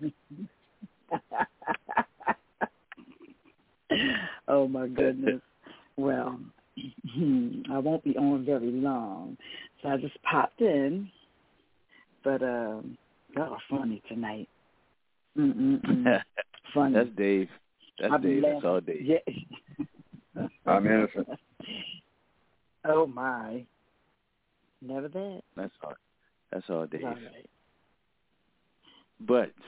Oh, my goodness. Well, I won't be on very long. So I just popped in. But y'all are funny tonight. Funny. That's Dave. That's all Dave. Yeah. I'm innocent. Oh, my. Never that. That's all Dave. All right. But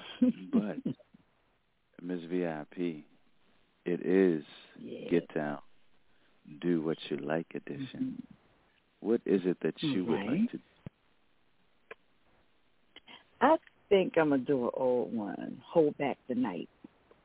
Ms. VIP, it is Get Down, Do What You Like edition. What is it that you would like to do? I think I'm going to do an old one, Hold Back the Night.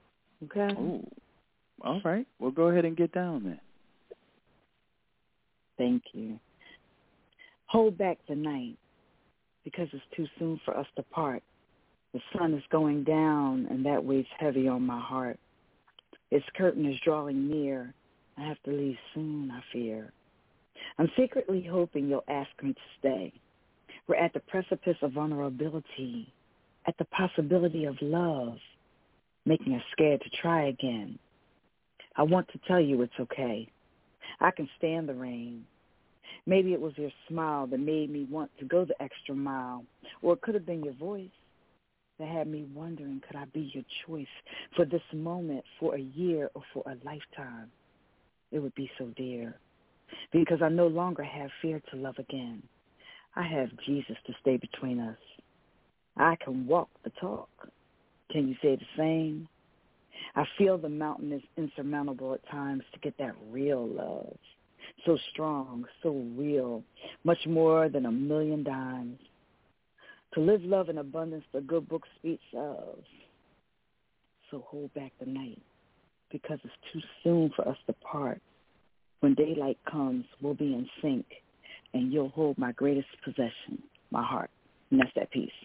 Okay? Oh, all right. Well, go ahead and get down then. Thank you. Hold back the night because it's too soon for us to part. The sun is going down, and that weighs heavy on my heart. Its curtain is drawing near. I have to leave soon, I fear. I'm secretly hoping you'll ask me to stay. We're at the precipice of vulnerability, at the possibility of love, making us scared to try again. I want to tell you it's okay. I can stand the rain. Maybe it was your smile that made me want to go the extra mile, or it could have been your voice that had me wondering, could I be your choice for this moment, for a year, or for a lifetime? It would be so dear, because I no longer have fear to love again. I have Jesus to stay between us. I can walk the talk. Can you say the same? I feel the mountain is insurmountable at times to get that real love. So strong, so real, much more than $1,000,000 dimes. To live love in abundance, the good book speaks of. So hold back the night, because it's too soon for us to part. When daylight comes, we'll be in sync, and you'll hold my greatest possession, my heart. And that's that piece.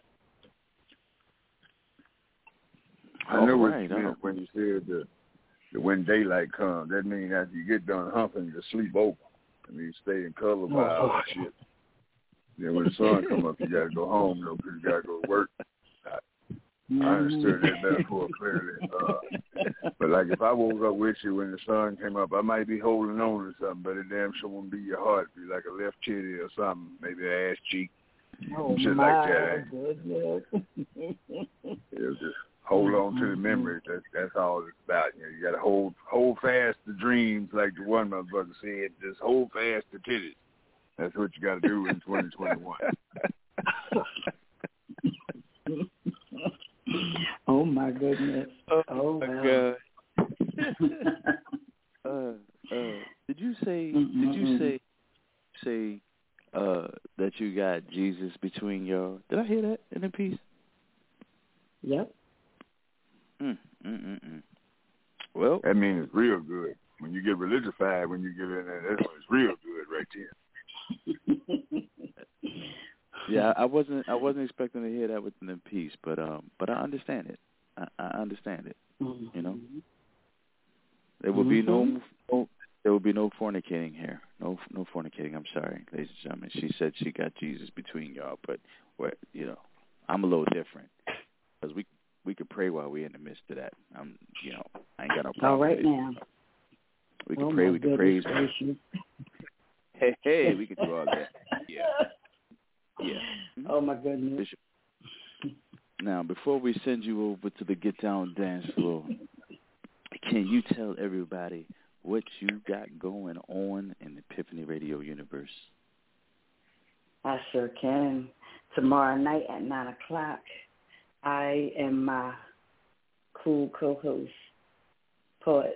I know what you meant when you said the when daylight comes. That means after you get done humping, you sleep over. I mean, you stay in color by all that shit. Then when the sun come up, you got to go home, though, because you got to go to work. I understood that metaphor clearly. But, like, if I woke up with you when the sun came up, I might be holding on to something, but it damn sure won't be your heart. It'd be like a left titty or something, maybe an ass cheek. Shit like that. Just hold on to the memories. That's all it's about. You know, you got to hold fast the dreams, like the one my brother said. Just hold fast the titties. That's what you got to do in 2021. Oh my goodness! Oh my God! Did you say that you got Jesus between your? Did I hear that in the piece? Yep. Well, that means it's real good. When you get religious-fied, when you get in there, that's when it's real good right there. Yeah, I wasn't expecting to hear that within the piece, but I understand it. I understand it. You know, there will be no fornicating here. No fornicating. I'm sorry, ladies and gentlemen. She said she got Jesus between y'all, but I'm a little different because we could pray while we're in the midst of that. I ain't got no problem. All right now. We can pray. We can praise. Hey, we can do all that. Yeah. Oh my goodness. Bishop. Now, before we send you over to the Get Down dance floor, can you tell everybody what you got going on in the Epiphany Radio universe? I sure can. Tomorrow night at 9:00, I and my cool co-host, Poet,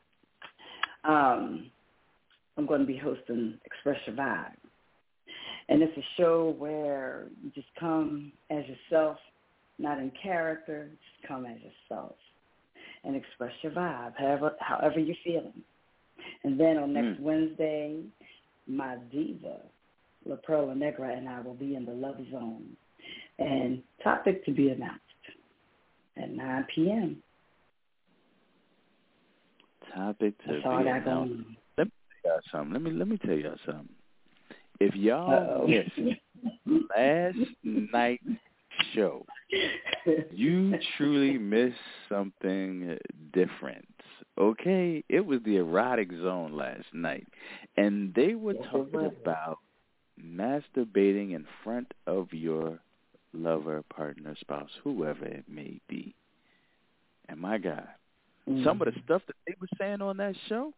I'm going to be hosting Express Your Vibe. And it's a show where you just come as yourself, not in character, just come as yourself and express your vibe, however you're feeling. And then on next Wednesday, my diva, La Perla Negra, and I will be in the Love Zone. And topic to be announced at 9 p.m. Topic to That's be all I announced. Let me tell y'all something. Let me tell y'all something. If y'all missed last night's show, you truly missed something different. Okay? It was the erotic zone last night. And they were talking about masturbating in front of your lover, partner, spouse, whoever it may be. And my God, some of the stuff that they were saying on that show,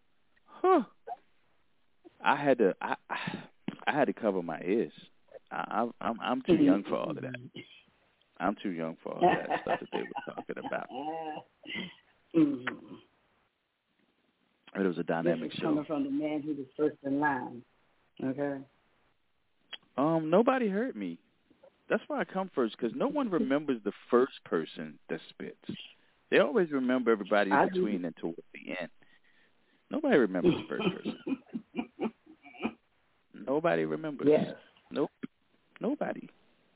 I had to cover my ears. I'm too young for all of that. I'm too young for all that stuff that they were talking about. It was a dynamic show. Coming from the man who was first in line. Okay. Nobody heard me. That's why I come first, because no one remembers the first person that spits. They always remember everybody in between and towards the end. Nobody remembers the first person. Nobody remembers. Yes. Nope. Nobody.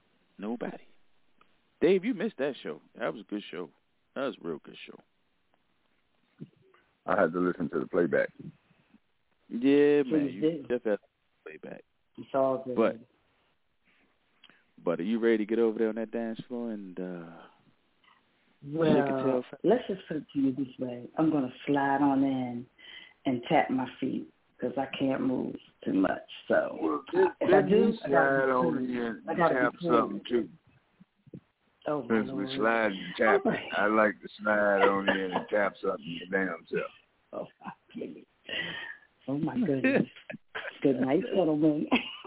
Dave, you missed that show. That was a good show. That was a real good show. I had to listen to the playback. Yeah, man. You definitely had to playback. It's all good. But are you ready to get over there on that dance floor and well, let's just put it to you this way. I'm going to slide on in and tap my feet because I can't move too much. So if I do, slide on in and tap something too. Oh, since we slide and tap, I like to slide on in and tap something your damn self. Oh, oh my goodness. Good night, gentlemen.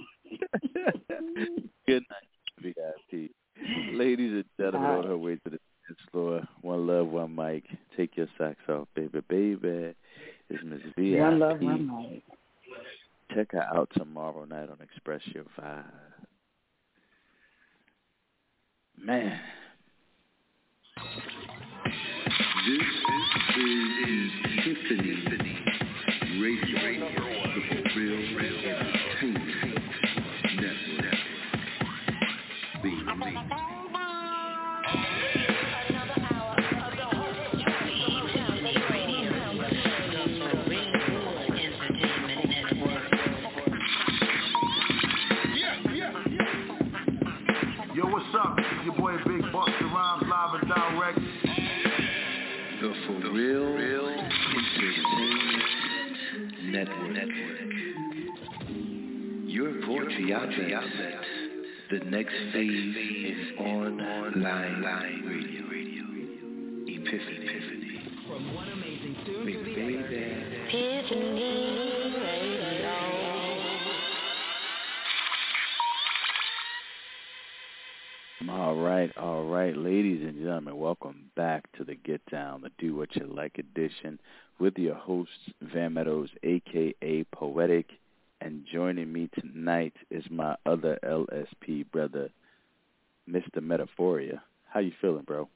Good night, VIP. Ladies and gentlemen, on her way to the dance floor. One love, one mic. Take your socks off, baby. Baby. It's Miss VIP. One love, one mic. Check her out tomorrow night on Express Your Vibe. Man. This is Epiphany Radio, the Real Entertainment Network. Yo, what's up? It's your boy Big Busta Rhymes, live and direct. The For Real Entertainment Network. Your poetry outlet. The next phase is online radio. Epiphany. From one amazing tune to the other. Epiphany Radio. All right, ladies and gentlemen, welcome back to the Get Down, the Do What You Like edition with your host, Van Meadows, a.k.a. Poetic, and joining me tonight is my other LSP brother, Mr. Metaphoria. How you feeling, bro?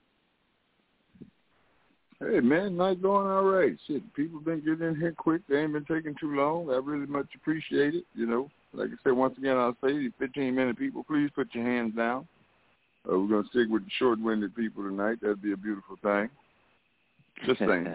Hey, man, night going all right. Shit, people been getting in here quick. They ain't been taking too long. I really much appreciate it, you know. Like I said, once again, I'll say, 15-minute people, please put your hands down. We're going to stick with the short-winded people tonight. That'd be a beautiful thing. Just saying.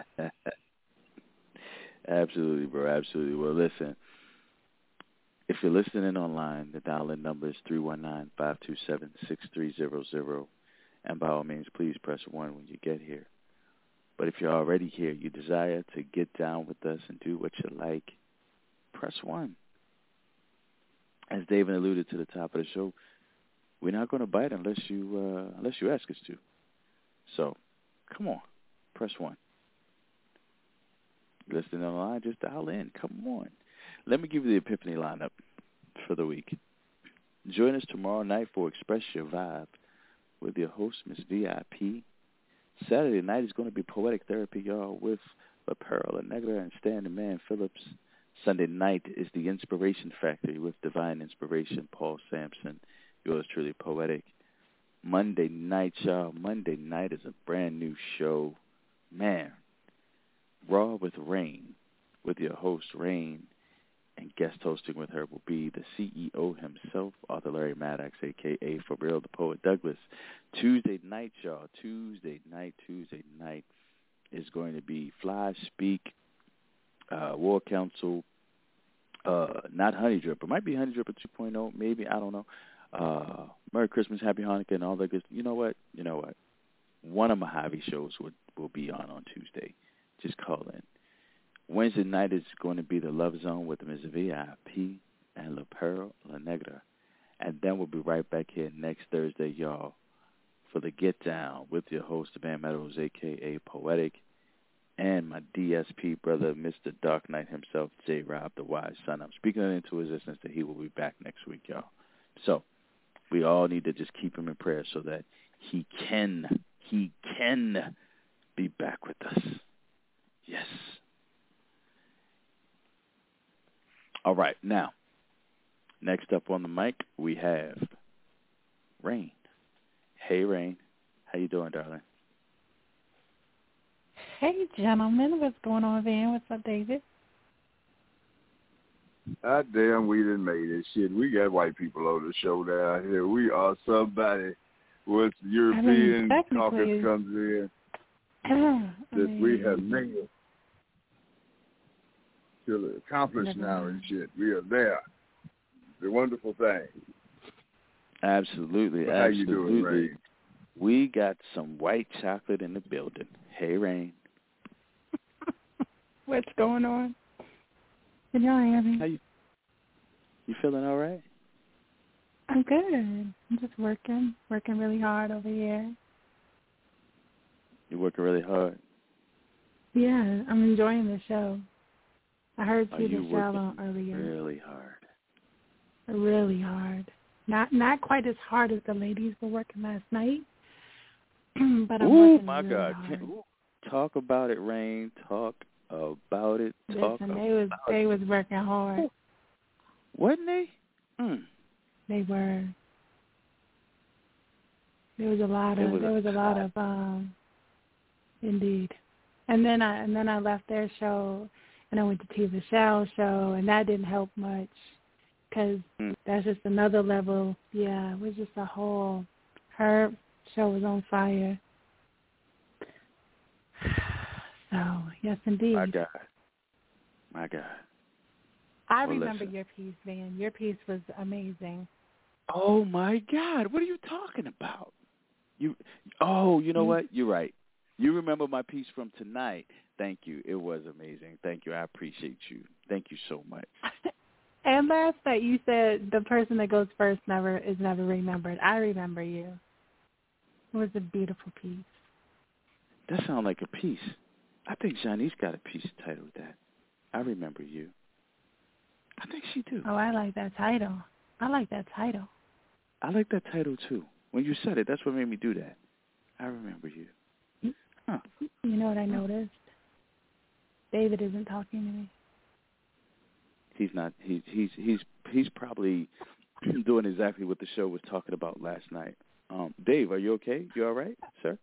Absolutely, bro. Absolutely. Well, listen, if you're listening online, the dial-in number is 319-527-6300. And by all means, please press 1 when you get here. But if you're already here, you desire to get down with us and do what you like, press 1. As David alluded to the top of the show, we're not going to bite unless you ask us to. So, come on, press 1. Listening online, just dial in. Come on. Let me give you the Epiphany lineup for the week. Join us tomorrow night for Express Your Vibe with your host, Miss VIP. Saturday night is going to be Poetic Therapy, y'all, with La Pearl, Negra, and Stan the Man Phillips. Sunday night is the Inspiration Factory with Divine Inspiration, Paul Sampson. Yours truly, Poetic. Monday night, y'all. Monday night is a brand new show. Man, Raw with Rain, with your host, Rain, and guest hosting with her will be the CEO himself, Arthur Larry Maddox, a.k.a. For Real, the Poet Douglas. Tuesday night, y'all. Tuesday night is going to be Fly Speak, War Council, not Honey Dripper. It might be Honey Dripper 2.0, maybe. I don't know. Merry Christmas, Happy Hanukkah, and all that good. You know what? One of Mojave shows will be on Tuesday. Just call in. Wednesday night is going to be the Love Zone with Ms. VIP and La Pearl, La Negra. And then we'll be right back here next Thursday, y'all, for the Get Down with your host, Van Meadows, a.k.a. Poetic, and my DSP brother, Mr. Dark Knight himself, J. Rob, the Wise Son. I'm speaking it into existence that he will be back next week, y'all. So we all need to just keep him in prayer so that he can be back with us. Yes. All right, now, next up on the mic, we have Rain. Hey, Rain. How you doing, darling? Hey, gentlemen. What's going on, Van? What's up, David? God damn, we done made it. Shit, we got white people on the show down here. We are somebody. With European caucus comes in, that we have made to accomplish now and shit. We are there. It's a wonderful thing. Absolutely, How you doing, Rain? We got some white chocolate in the building. Hey, Rain. What's going on? Can y'all hear me? How you feeling all right? I'm good. I'm just working really hard over here. You're working really hard? Yeah, I'm enjoying the show. I heard you the show on earlier. Really hard. Really hard. Not quite as hard as the ladies were working last night, but I'm working my really God. hard. Talk about it, Rain. Talk about it. Listen, they was working hard. Wasn't they? They were. There was a lot of indeed. And then I left their show and I went to Tiva Shell's show, and that didn't help much because that's just another level. Yeah, it was just her show was on fire. So, yes, indeed. My God. I remember your piece, man. Your piece was amazing. Oh, my God. What are you talking about? You know what? You're right. You remember my piece from tonight. Thank you. It was amazing. Thank you. I appreciate you. Thank you so much. And last night you said the person that goes first is never remembered. I remember you. It was a beautiful piece. That sounds like a piece. I think Shanice got a piece titled that. I remember you. I think she do. Oh, I like that title. I like that title, too. When you said it, that's what made me do that. I remember you. Huh. You know what I noticed? David isn't talking to me. He's not. He's probably doing exactly what the show was talking about last night. Dave, are you okay? You all right, sir?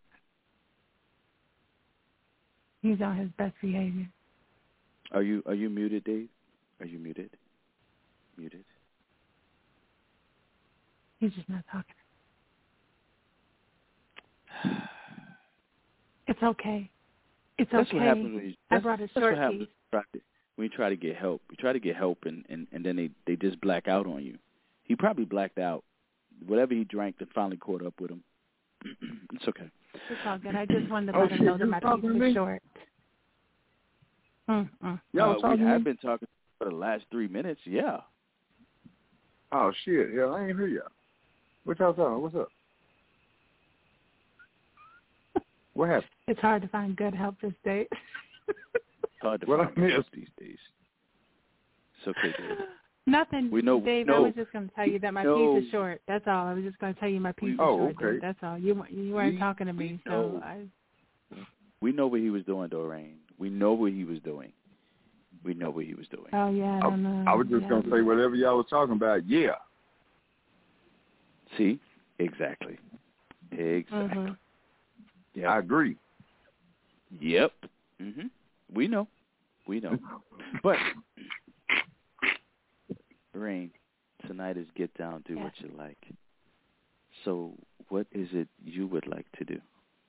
He's on his best behavior. Are you muted, Dave? Are you muted? Muted. He's just not talking. It's okay. It's that's okay. What happens I brought a short piece. When you try to get help, and then they just black out on you. He probably blacked out. Whatever he drank that finally caught up with him. It's okay. It's all good. I just wanted to let him know that my piece was short. We have been talking for the last 3 minutes, yeah. Oh, shit. Yeah, I ain't hear y'all. What y'all talking? What's up? What happened? It's hard to find good help this day. Hard to find good help these days. It's okay, Dave. Nothing, Dave. I was just going to tell you that my piece is short. That's all. I was just going to tell you my piece is short. Okay. Dave. That's all. You weren't talking to me, so We know what he was doing, Doreen. We know what he was doing. Oh, yeah, I don't know. I was just going to say whatever y'all was talking about, yeah. See? Exactly. Mm-hmm. Yep. I agree. Yep. We know. But, Rain, tonight is Get Down, Do What You Like. So what is it you would like to do?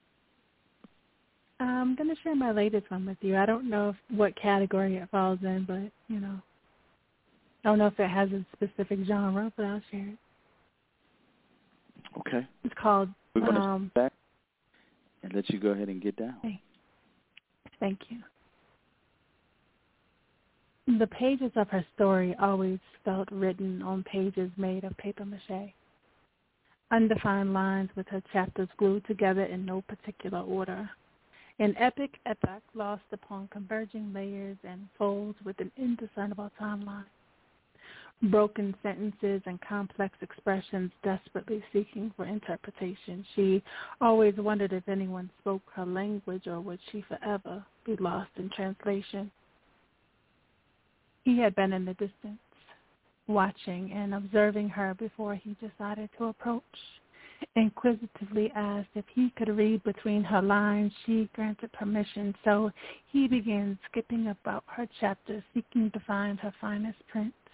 I'm going to share my latest one with you. I don't know what category it falls in, but, I don't know if it has a specific genre, but I'll share it. Okay. It's called... We're going to sit back and let you go ahead and get down. Thank you. The pages of her story always felt written on pages made of papier-mâché. Undefined lines with her chapters glued together in no particular order. An epic epoch lost upon converging layers and folds with an indiscernible timeline. Broken sentences and complex expressions desperately seeking for interpretation. She always wondered if anyone spoke her language, or would she forever be lost in translation. He had been in the distance, watching and observing her before he decided to approach. Inquisitively asked if he could read between her lines. She granted permission, so he began skipping about her chapters, seeking to find her finest prints.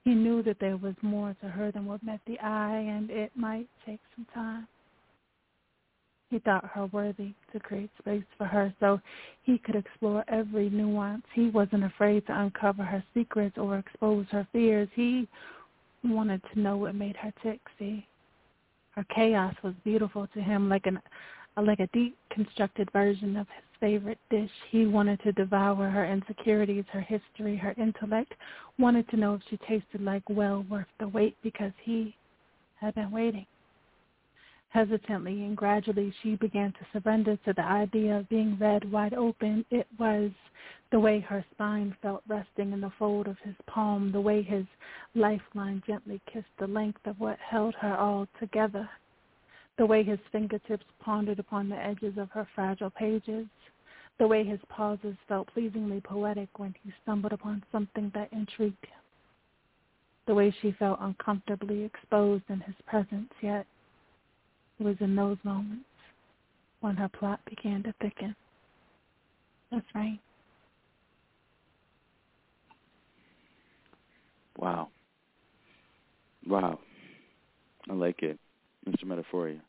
He knew that there was more to her than what met the eye, and it might take some time. He thought her worthy to create space for her so he could explore every nuance. He wasn't afraid to uncover her secrets or expose her fears. He wanted to know what made her tick, see. Her chaos was beautiful to him, like a deconstructed version of his favorite dish. He wanted to devour her insecurities, her history, her intellect, wanted to know if she tasted like well worth the wait because he had been waiting. Hesitantly and gradually she began to surrender to the idea of being read wide open. It was the way her spine felt resting in the fold of his palm, the way his lifeline gently kissed the length of what held her all together, the way his fingertips pondered upon the edges of her fragile pages, the way his pauses felt pleasingly poetic when he stumbled upon something that intrigued him, the way she felt uncomfortably exposed in his presence, yet it was in those moments when her plot began to thicken. That's right. Wow. Wow. I like it. Mr. Metaphoria.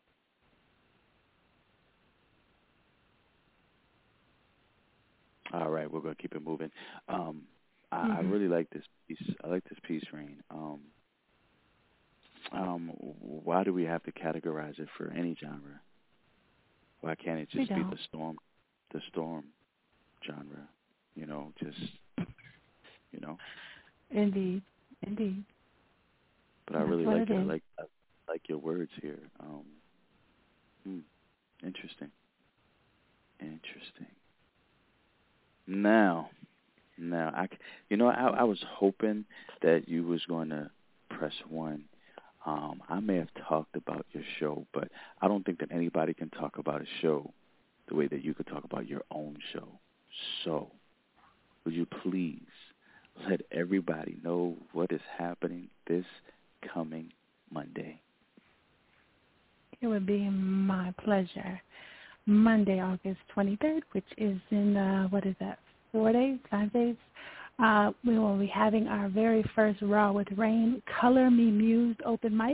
All right, we're going to keep it moving. I really like this piece. I like this piece, Rain. Why do we have to categorize it for any genre? Why can't it just be the storm genre? Indeed. But I really like it. I like your words here. Interesting. Now, I was hoping that you was going to press one. I may have talked about your show, but I don't think that anybody can talk about a show the way that you could talk about your own show. So, would you please let everybody know what is happening this coming Monday? It would be my pleasure. Monday, August 23rd, which is in, 5 days? We will be having our very first Raw with Rain Color Me Mused open mic.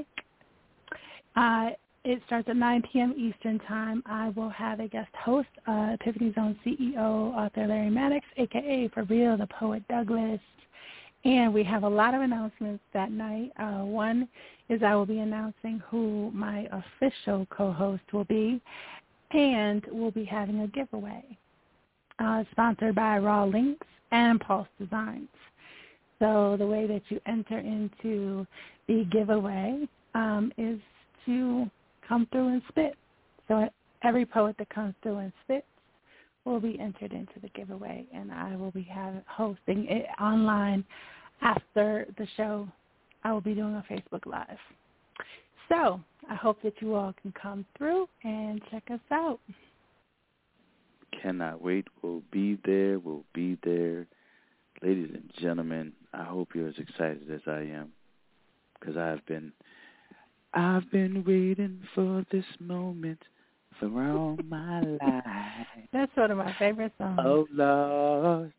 It starts at 9 p.m. Eastern Time. I will have a guest host, Epiphany Zone CEO, author Larry Maddox, a.k.a. For Real, the Poet Douglas. And we have a lot of announcements that night. One is I will be announcing who my official co-host will be, and we'll be having a giveaway sponsored by Raw Links and Pulse Designs. So the way that you enter into the giveaway is to come through and spit. So every poet that comes through and spits will be entered into the giveaway, and I will be hosting it online after the show. I will be doing a Facebook Live. So I hope that you all can come through and check us out. Cannot wait. We'll be there. Ladies and gentlemen, I hope you're as excited as I am, because I've been waiting for this moment for all my life. That's one of my favorite songs. Oh, Lord.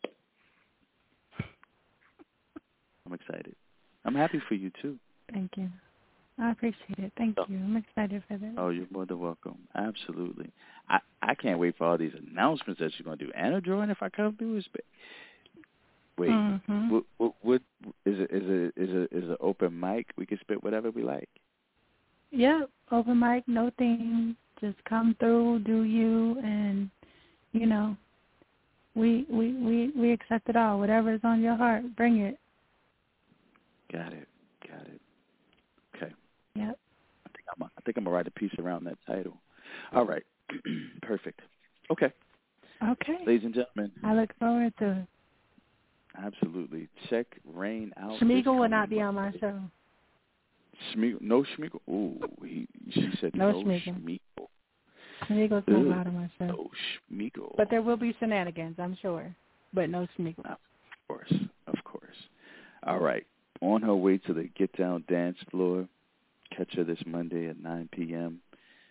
I'm excited. I'm happy for you, too. Thank you. I appreciate it. Thank you. I'm excited for this. Oh, you're more than welcome. Absolutely. I can't wait for all these announcements that you're going to do. And a drawing if I come through. Wait, what is it open mic? We can spit whatever we like. Yeah, open mic, no theme. Just come through, do you, and we accept it all. Whatever is on your heart, bring it. Got it. Okay. Yep. I think I'm gonna write a piece around that title. All right. Perfect. Okay. Ladies and gentlemen, I look forward to it. Absolutely. Check Rain out. Schmeagle will not be on my show. No Schmeagle. Ooh, she said no Schmeagle. Schmeagle's not out of my show. No Schmeagle. But there will be shenanigans, I'm sure. But no Schmeagle. Of course. All right. On her way to the Get Down dance floor. Catch her this Monday at 9 p.m.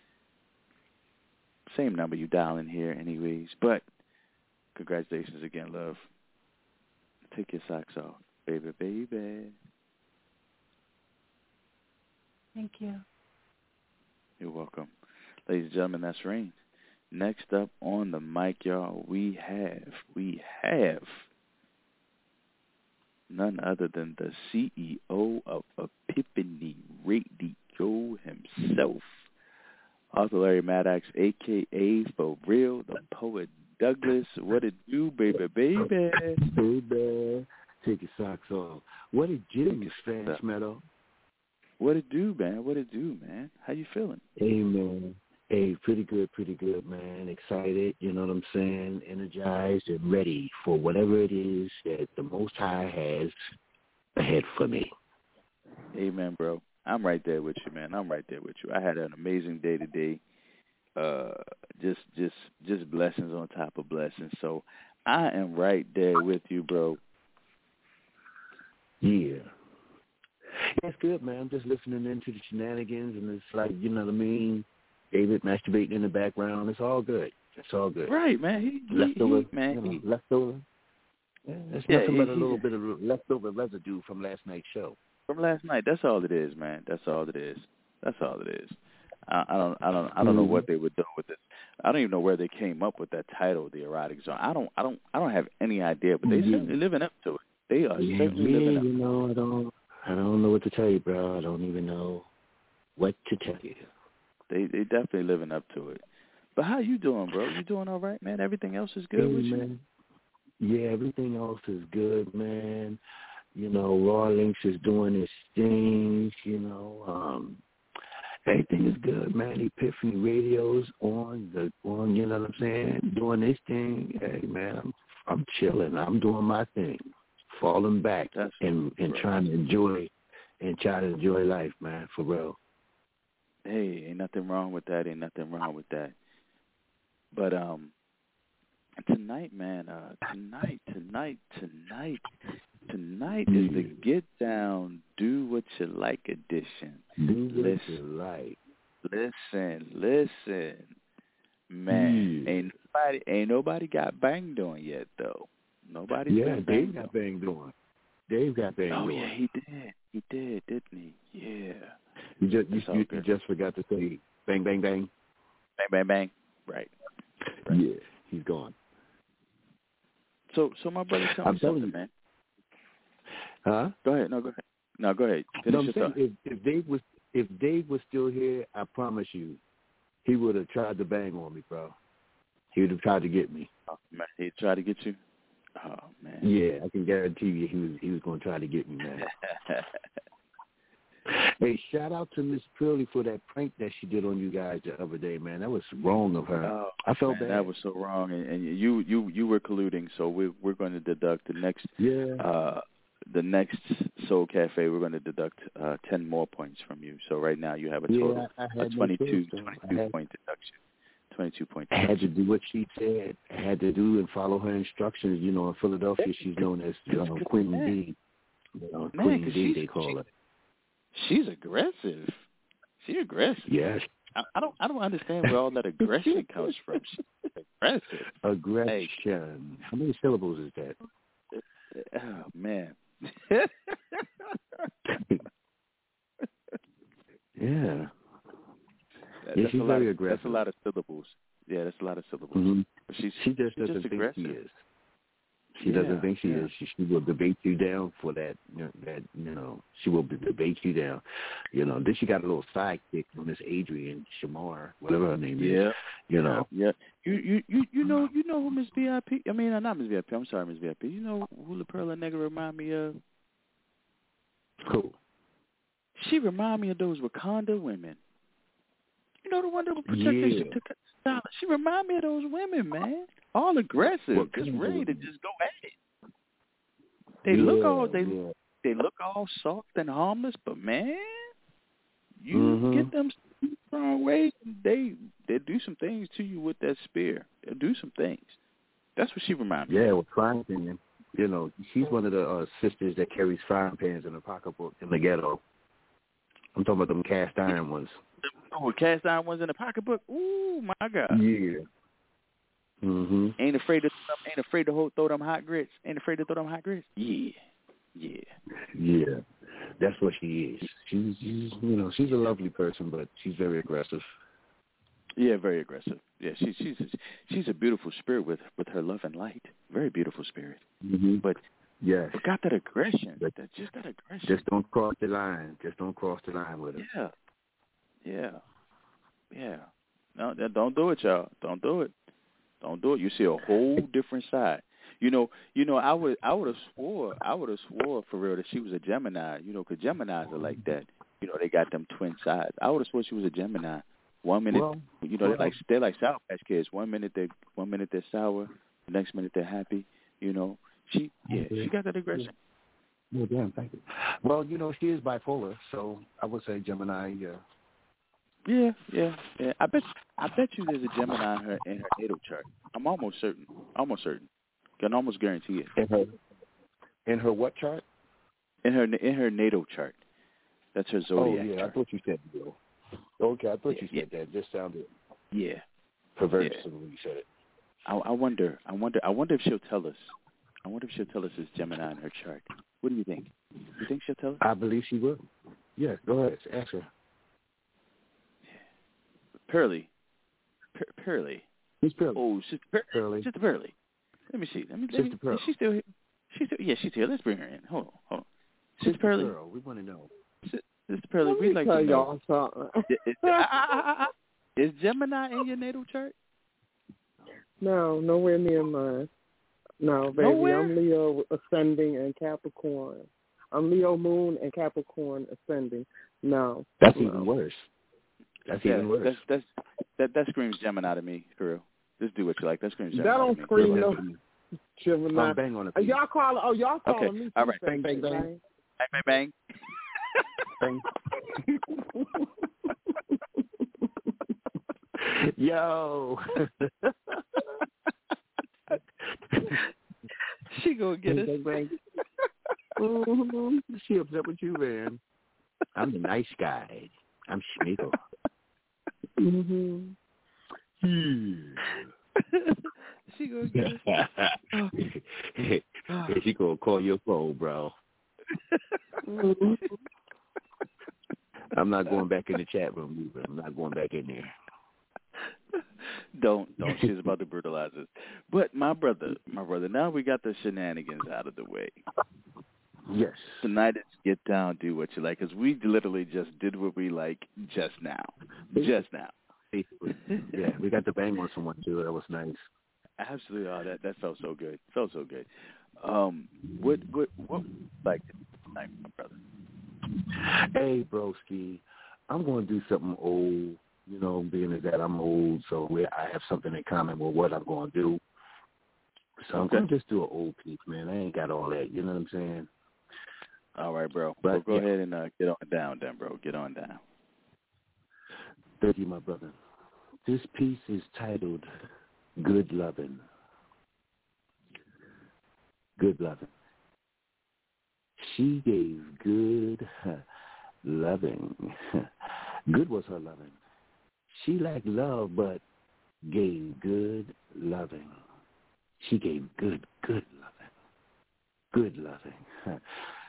Same number you dial in here anyways. But congratulations again, love. Take your socks off, baby. Thank you. You're welcome. Ladies and gentlemen, that's Rain. Next up on the mic, y'all, we have none other than the CEO of Epiphany Radio himself, Arthur Larry Maddox, a.k.a. For Real, the Poet Douglas. What it do, baby? Baby, take your socks off. What it do, Spanish Meadow? What it do, man? What it do, man? How you feeling? Hey, man. Hey, pretty good, man. Excited, you know what I'm saying? Energized and ready for whatever it is that the Most High has ahead for me. Amen, bro. I'm right there with you, man. I'm right there with you. I had an amazing day today. Just blessings on top of blessings. So I am right there with you, bro. Yeah. That's good, man. I'm just listening into the shenanigans, and it's like, you know what I mean? David masturbating in the background. It's all good. It's all good. Right, man. Leftover. Yeah, it's nothing but a little bit of leftover residue from last night's show. From last night. That's all it is, man. That's all it is. I don't know what they were doing with it. I don't even know where they came up with that title, The Erotic Zone. I don't have any idea, but they certainly living up to it. They are certainly living up. You know, I don't know what to tell you, bro. I don't even know what to tell you. They definitely living up to it. But how you doing, bro? You doing all right, man? Everything else is good with you? Yeah, everything else is good, man. You know, Raw Links is doing its things, you know. Everything is good, man. Epiphany Radio's on, you know what I'm saying, doing this thing. Hey, man, I'm chilling. I'm doing my thing. Falling back and trying to enjoy life, man, for real. Hey, ain't nothing wrong with that. But tonight, man, tonight is the Get Down, Do What You Like edition. Do what you like. Listen, man. Ain't nobody got banged on yet, though. Nobody's been Dave got banged on. Oh yeah, he did, didn't he? Yeah. You just forgot to say bang, bang, bang. Bang, bang, bang. Right. Yeah, he's gone. So my brother, tell me something, man. Huh? Go ahead. No, go ahead. Finish your thought. If Dave was still here, I promise you, he would have tried to bang on me, bro. He would have tried to get me. Oh, man, he tried to get you? Oh, man. Yeah, I can guarantee you he was going to try to get me, man. Hey, shout out to Miss Pearly for that prank that she did on you guys the other day, man. That was wrong of her. Oh, I felt bad. That was so wrong, and you were colluding. So we're going to deduct the next Soul Cafe. We're going to deduct 10 more points from you. So right now you have a total of 22 point deduction. 22 point. I had to do what she said. I had to do and follow her instructions. You know, in Philadelphia, she's known as Queen B. You know, Queen B, they call her. She's aggressive. She's aggressive. Yes. I don't understand where all that aggression comes from. She's aggressive. Aggression. Hey. How many syllables is that? Oh man. Yeah. She's very aggressive. That's a lot of syllables. Yeah, that's a lot of syllables. Mm-hmm. She just doesn't think aggressive. she is. She doesn't think she is. She will debate you down for that. She will debate you down. You know. Then she got a little sidekick from Miss Adrienne Shamar, whatever her name is. You know. Yeah. You know who Miss VIP? I mean, not Miss VIP. I'm sorry, Miss VIP. You know who La Perla Negra remind me of? Who? She remind me of those Wakanda women. You know, the one that would protect their style. She remind me of those women, man. All aggressive, just ready to just go at it. They look all soft and harmless, but man, you get them strong ways, they do some things to you with that spear. They'll do some things. That's what she reminds me. Yeah, with frying pan. You know, she's one of the sisters that carries frying pans in a pocketbook in the ghetto. I'm talking about them cast iron ones. Oh, cast iron ones in the pocketbook. Ooh, my God. Yeah. Mhm. Ain't afraid to throw them hot grits. Yeah. That's what she is. She's a lovely person, but she's very aggressive. Yeah, very aggressive. Yeah, she's a beautiful spirit with her love and light. Very beautiful spirit. Mm-hmm. But yes, got that aggression. But that aggression. Just don't cross the line. Just don't cross the line with her. Yeah. No, don't do it, y'all. Don't do it. Don't do it. You see a whole different side. I would have swore for real that she was a Gemini. Because Geminis are like that. They got them twin sides. I would have swore she was a Gemini. 1 minute, they're like Sour Patch Kids. 1 minute they're sour, the next minute they're happy. She got that aggression. Well, damn, thank you. Well, she is bipolar, so I would say Gemini. Yeah. I bet you there's a Gemini in her natal chart. I'm almost certain. Can almost guarantee it. In her what chart? In her natal chart. That's her zodiac chart. I thought you said Bill. Okay, I thought you said that. It just sounded perverse when you said it. I wonder if she'll tell us. I wonder if she'll tell us it's Gemini in her chart. What do you think? You think she'll tell us? I believe she will. Yeah, go ahead. Ask her. Pearly. Pearly. Who's Pearly? Oh, Sister Pearly. Sister Pearly. Let me see. Sister Pearly. She's still here. She's here. Let's bring her in. Hold on. Sister Pearly. Pearl, we want to know. Sister Pearly, we'd like to know. Y'all something. Is Gemini in your natal chart? No, nowhere near mine. No, baby. Nowhere? I'm Leo ascending and Capricorn. I'm Leo moon and Capricorn ascending. No. That's even worse. That's even worse. That screams Gemini to me, for real. Just do what you like. That screams Gemini. That don't scream no Gemini. Bang on it. Y'all calling okay. me. All right. Bang, bang, bang. Bang, bang, bang. Yo. She gonna get us. Bang, bang. Mm-hmm. She upset with you, man. I'm the nice guy. I'm Schmeagle. Mm-hmm. She gonna get us. She gonna call your phone, bro. Mm-hmm. I'm not going back in the chat room either. I'm not going back in there. Don't. She's about to brutalize us. But my brother, now we got the shenanigans out of the way. Yes. Tonight it's get down, do what you like, because we literally just did what we like just now. Just now. Basically. Yeah, we got to bang on someone too. That was nice. Absolutely. Oh, that felt so good. What like tonight, my brother? Hey, broski, I'm going to do something old. Being that I'm old, so I have something in common with what I'm going to do. So I'm going to just do an old piece, man. I ain't got all that. You know what I'm saying? All right, bro. But, go ahead and get on down then, bro. Get on down. Thank you, my brother. This piece is titled Good Lovin'. Good lovin'. She gave good loving. Good was her loving. She lacked love, but gave good loving. She gave good loving. Good loving.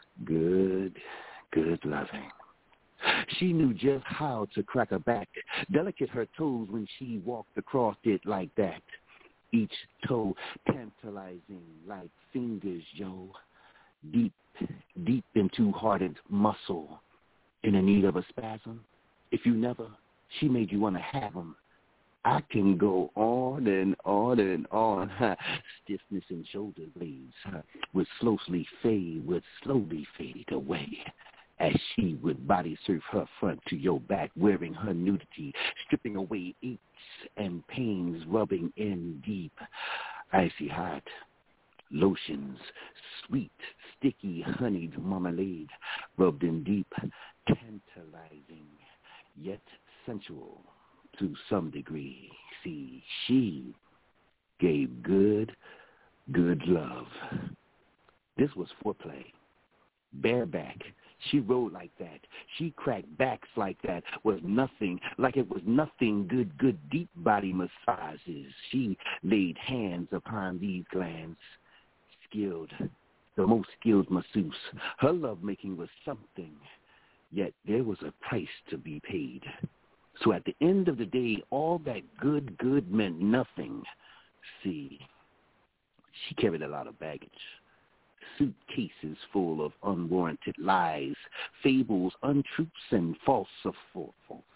Good loving. She knew just how to crack her back, delicate her toes when she walked across it like that. Each toe tantalizing like fingers, yo. Deep into hardened muscle, in the need of a spasm. If you never, she made you want to have them. I can go on and on and on. Stiffness in shoulder blades would slowly fade away as she would body surf her front to your back, wearing her nudity, stripping away aches and pains, rubbing in deep, icy hot. Lotions, sweet, sticky, honeyed marmalade, rubbed in deep, tantalizing, yet sensual to some degree. See, she gave good love. This was foreplay. Bareback. She rode like that. She cracked backs like that. Was nothing, like it was nothing. Good deep body massages. She laid hands upon these glands. Skilled, the most skilled masseuse. Her lovemaking was something, yet there was a price to be paid. So at the end of the day, all that good meant nothing. See, she carried a lot of baggage. Suitcases full of unwarranted lies, fables, untruths, and falsehoods.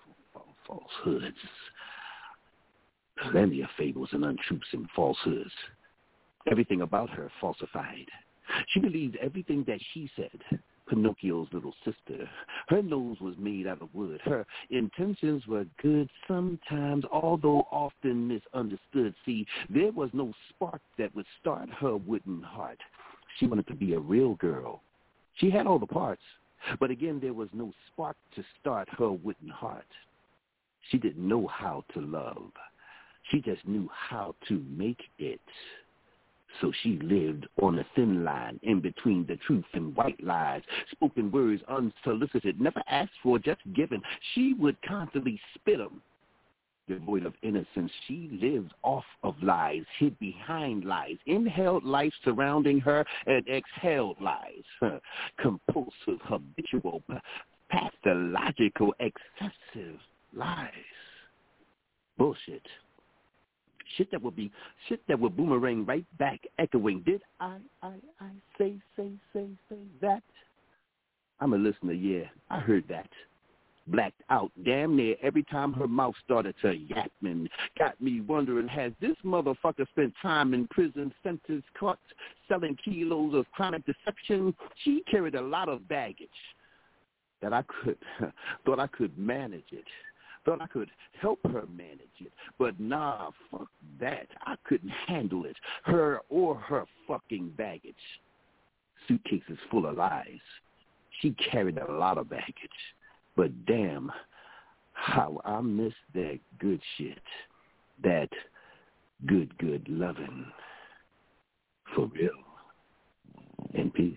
Plenty of fables and untruths and falsehoods. Everything about her falsified. She believed everything that she said. Pinocchio's little sister. Her nose was made out of wood. Her intentions were good sometimes, although often misunderstood. See, there was no spark that would start her wooden heart. She wanted to be a real girl. She had all the parts, but again, there was no spark to start her wooden heart. She didn't know how to love. She just knew how to make it. So she lived on a thin line in between the truth and white lies, spoken words unsolicited, never asked for, just given. She would constantly spit them. Devoid of innocence, she lived off of lies, hid behind lies, inhaled life surrounding her, and exhaled lies. Compulsive, habitual, pathological, excessive lies. Bullshit. Shit that would boomerang right back, echoing. Did I say that? I'm a listener, yeah, I heard that. Blacked out damn near every time her mouth started to yapping. Got me wondering, has this motherfucker spent time in prison, sentence caught, selling kilos of chronic deception? She carried a lot of baggage that thought I could manage it. Thought I could help her manage it. But nah, fuck that. I couldn't handle it. Her or her fucking baggage. Suitcases full of lies. She carried a lot of baggage. But damn, how I miss that good shit. That good loving. For real. In peace.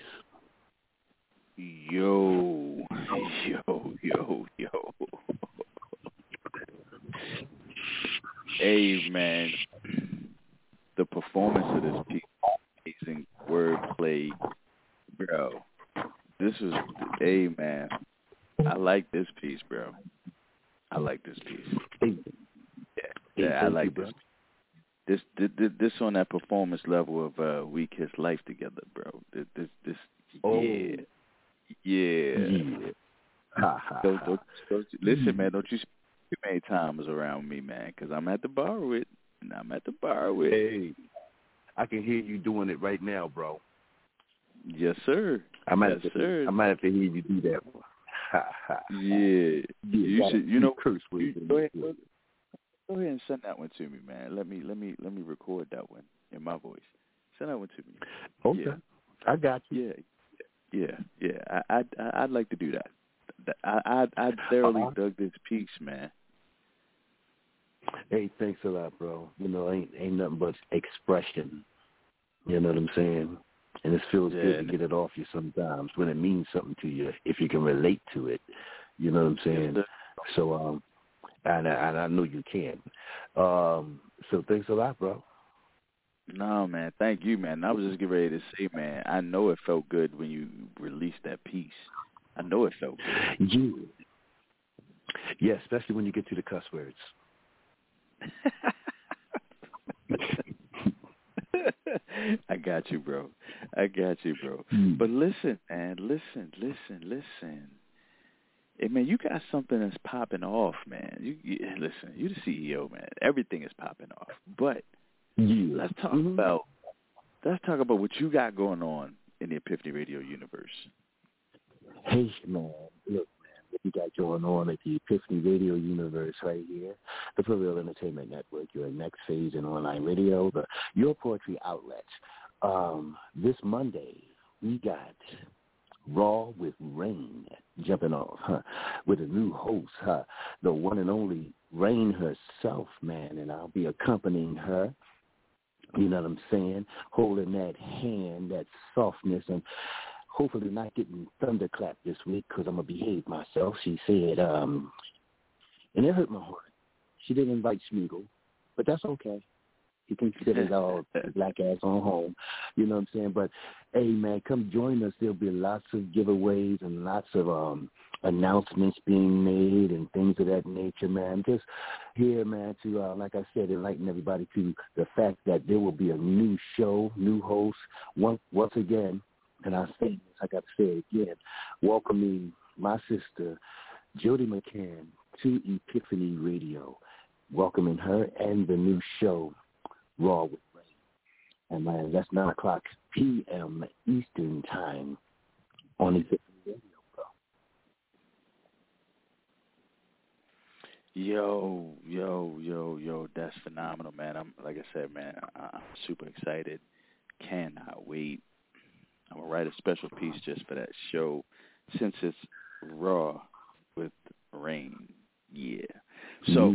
Yo. Hey, man. The performance of this piece, amazing wordplay. Bro, this is, hey, man. I like this piece, bro. I like this piece. Yeah, I like this. This on that performance level of We Kiss Life Together, bro. This. Yeah. Don't, listen, man. Don't you speak too many times around me, man, because I'm at to borrow it. Hey, I can hear you doing it right now, bro. Yes, sir. I might have to hear you do that one. Yeah. You should. You know, curse go ahead and send that one to me, man. Let me record that one in my voice. Send that one to me. Okay. Yeah. I got you. Yeah. I'd like to do that. I thoroughly dug this piece, man. Hey, thanks a lot, bro. You know, ain't nothing but expression. You know what I'm saying? And it feels good to get it off you sometimes when it means something to you, if you can relate to it. You know what I'm saying? Yes, so, and I know you can. So thanks a lot, bro. No, man. Thank you, man. I was just getting ready to say, man, I know it felt good when you released that piece. I know it felt good. Yeah, especially when you get to the cuss words. I got you, bro. But listen, man. Listen. Hey, man, you got something that's popping off, man. Listen, you're the CEO, man. Everything is popping off. But let's talk about what you got going on in the Epiphany Radio universe. Hey, man. Look, man, what you got going on at the Epiphany Radio universe right here, the For Real Entertainment Network, your next phase in online radio, your poetry outlet. This Monday, we got Raw with Rain jumping off, with a new host, the one and only Rain herself, man, and I'll be accompanying her. You know what I'm saying? Holding that hand, that softness, and hopefully not getting thunderclapped this week because I'm going to behave myself. She said, and it hurt my heart. She didn't invite Schmeagle, but that's okay. He can sit his all black ass on home. You know what I'm saying? But, hey, man, come join us. There'll be lots of giveaways and lots of announcements being made and things of that nature, man. Just here, man, to, like I said, enlighten everybody to the fact that there will be a new show, new host. Once again, and I say this, I got to say it again, welcoming my sister, Jody McCann, to Epiphany Radio. Welcoming her and the new show, Raw with Ray. And, man, that's 9 o'clock p.m. Eastern Time on Epiphany Radio, bro. Yo, that's phenomenal, man. Like I said, man, I'm super excited. Cannot wait. I'm going to write a special piece just for that show since it's Raw with Rain. Yeah. So,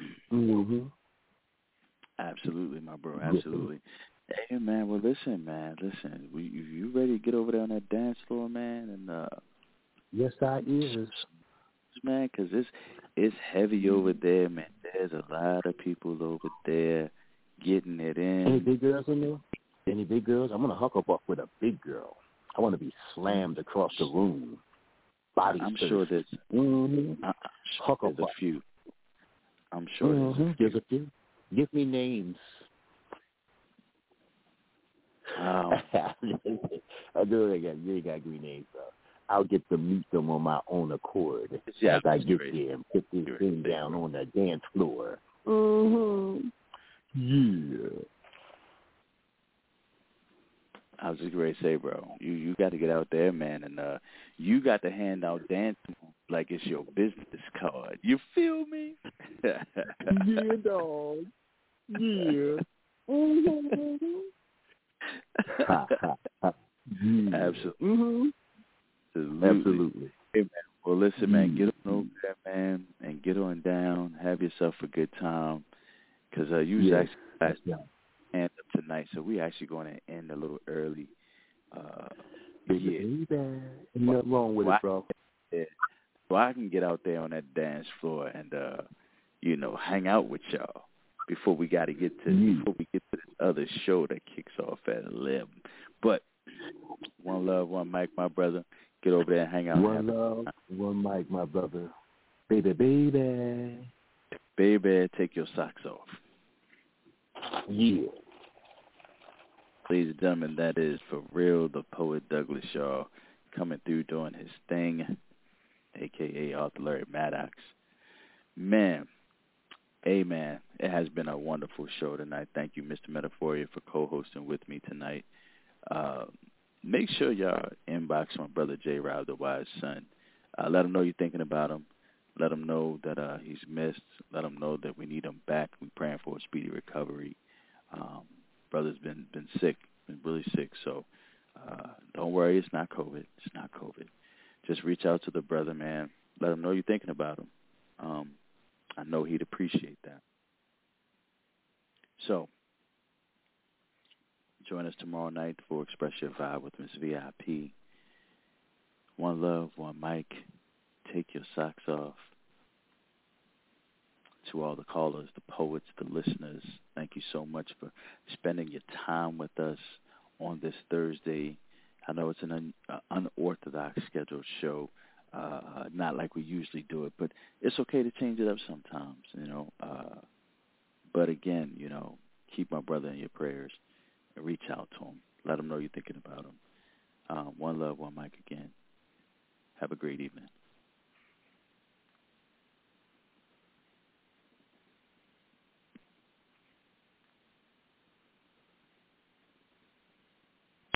absolutely, my bro, absolutely. Hey, man, well, listen, you ready to get over there on that dance floor, man? And yes, I is. Man, because it's heavy over there, man. There's a lot of people over there getting it in. Any big girls in there? Any big girls? I'm going to hook up with a big girl. I want to be slammed across the room. I'm sure there's a few. I'm sure there's a few. Give me names. I do it again. You ain't got to give me names, bro. I'll get to meet them on my own accord as I get there and put this thing down on the dance floor. Yeah. I was just going to say, bro, you got to get out there, man, and you got to hand out dance moves like it's your business card. You feel me? Yeah, dog. Yeah. Absolutely. Absolutely. Hey, man. Well, listen, man, get on over there, man, and get on down. Have yourself a good time, because you was actually end up tonight, so we actually going to end a little early. Nothing wrong with it, bro. So I can get out there on that dance floor and hang out with y'all before we get to this other show that kicks off at 11. But one love, one mic, my brother. Get over there and hang out. One love, one mic, my brother. Baby. Baby, take your socks off. Yeah. Ladies and gentlemen, that is For Real, the Poet Douglas Shaw, coming through doing his thing, a.k.a. Arthur Larry Maddox. Man, it has been a wonderful show tonight. Thank you, Mr. Metaphoria, for co-hosting with me tonight. Make sure y'all inbox my brother J. Rob, the Wise Son. Let him know you're thinking about him. Let him know that he's missed. Let him know that we need him back. We're praying for a speedy recovery. Brother's been sick, been really sick. So don't worry, it's not COVID. It's not COVID. Just reach out to the brother, man. Let him know you're thinking about him. I know he'd appreciate that. So join us tomorrow night for Express Your Vibe with Miss VIP. One love, one mic. Take your socks off. To all the callers, the poets, the listeners, thank you so much for spending your time with us on this Thursday. I know it's an unorthodox scheduled show, not like we usually do it, but it's okay to change it up sometimes, But again, keep my brother in your prayers and reach out to him. Let him know you're thinking about him. One love, one mic again. Have a great evening.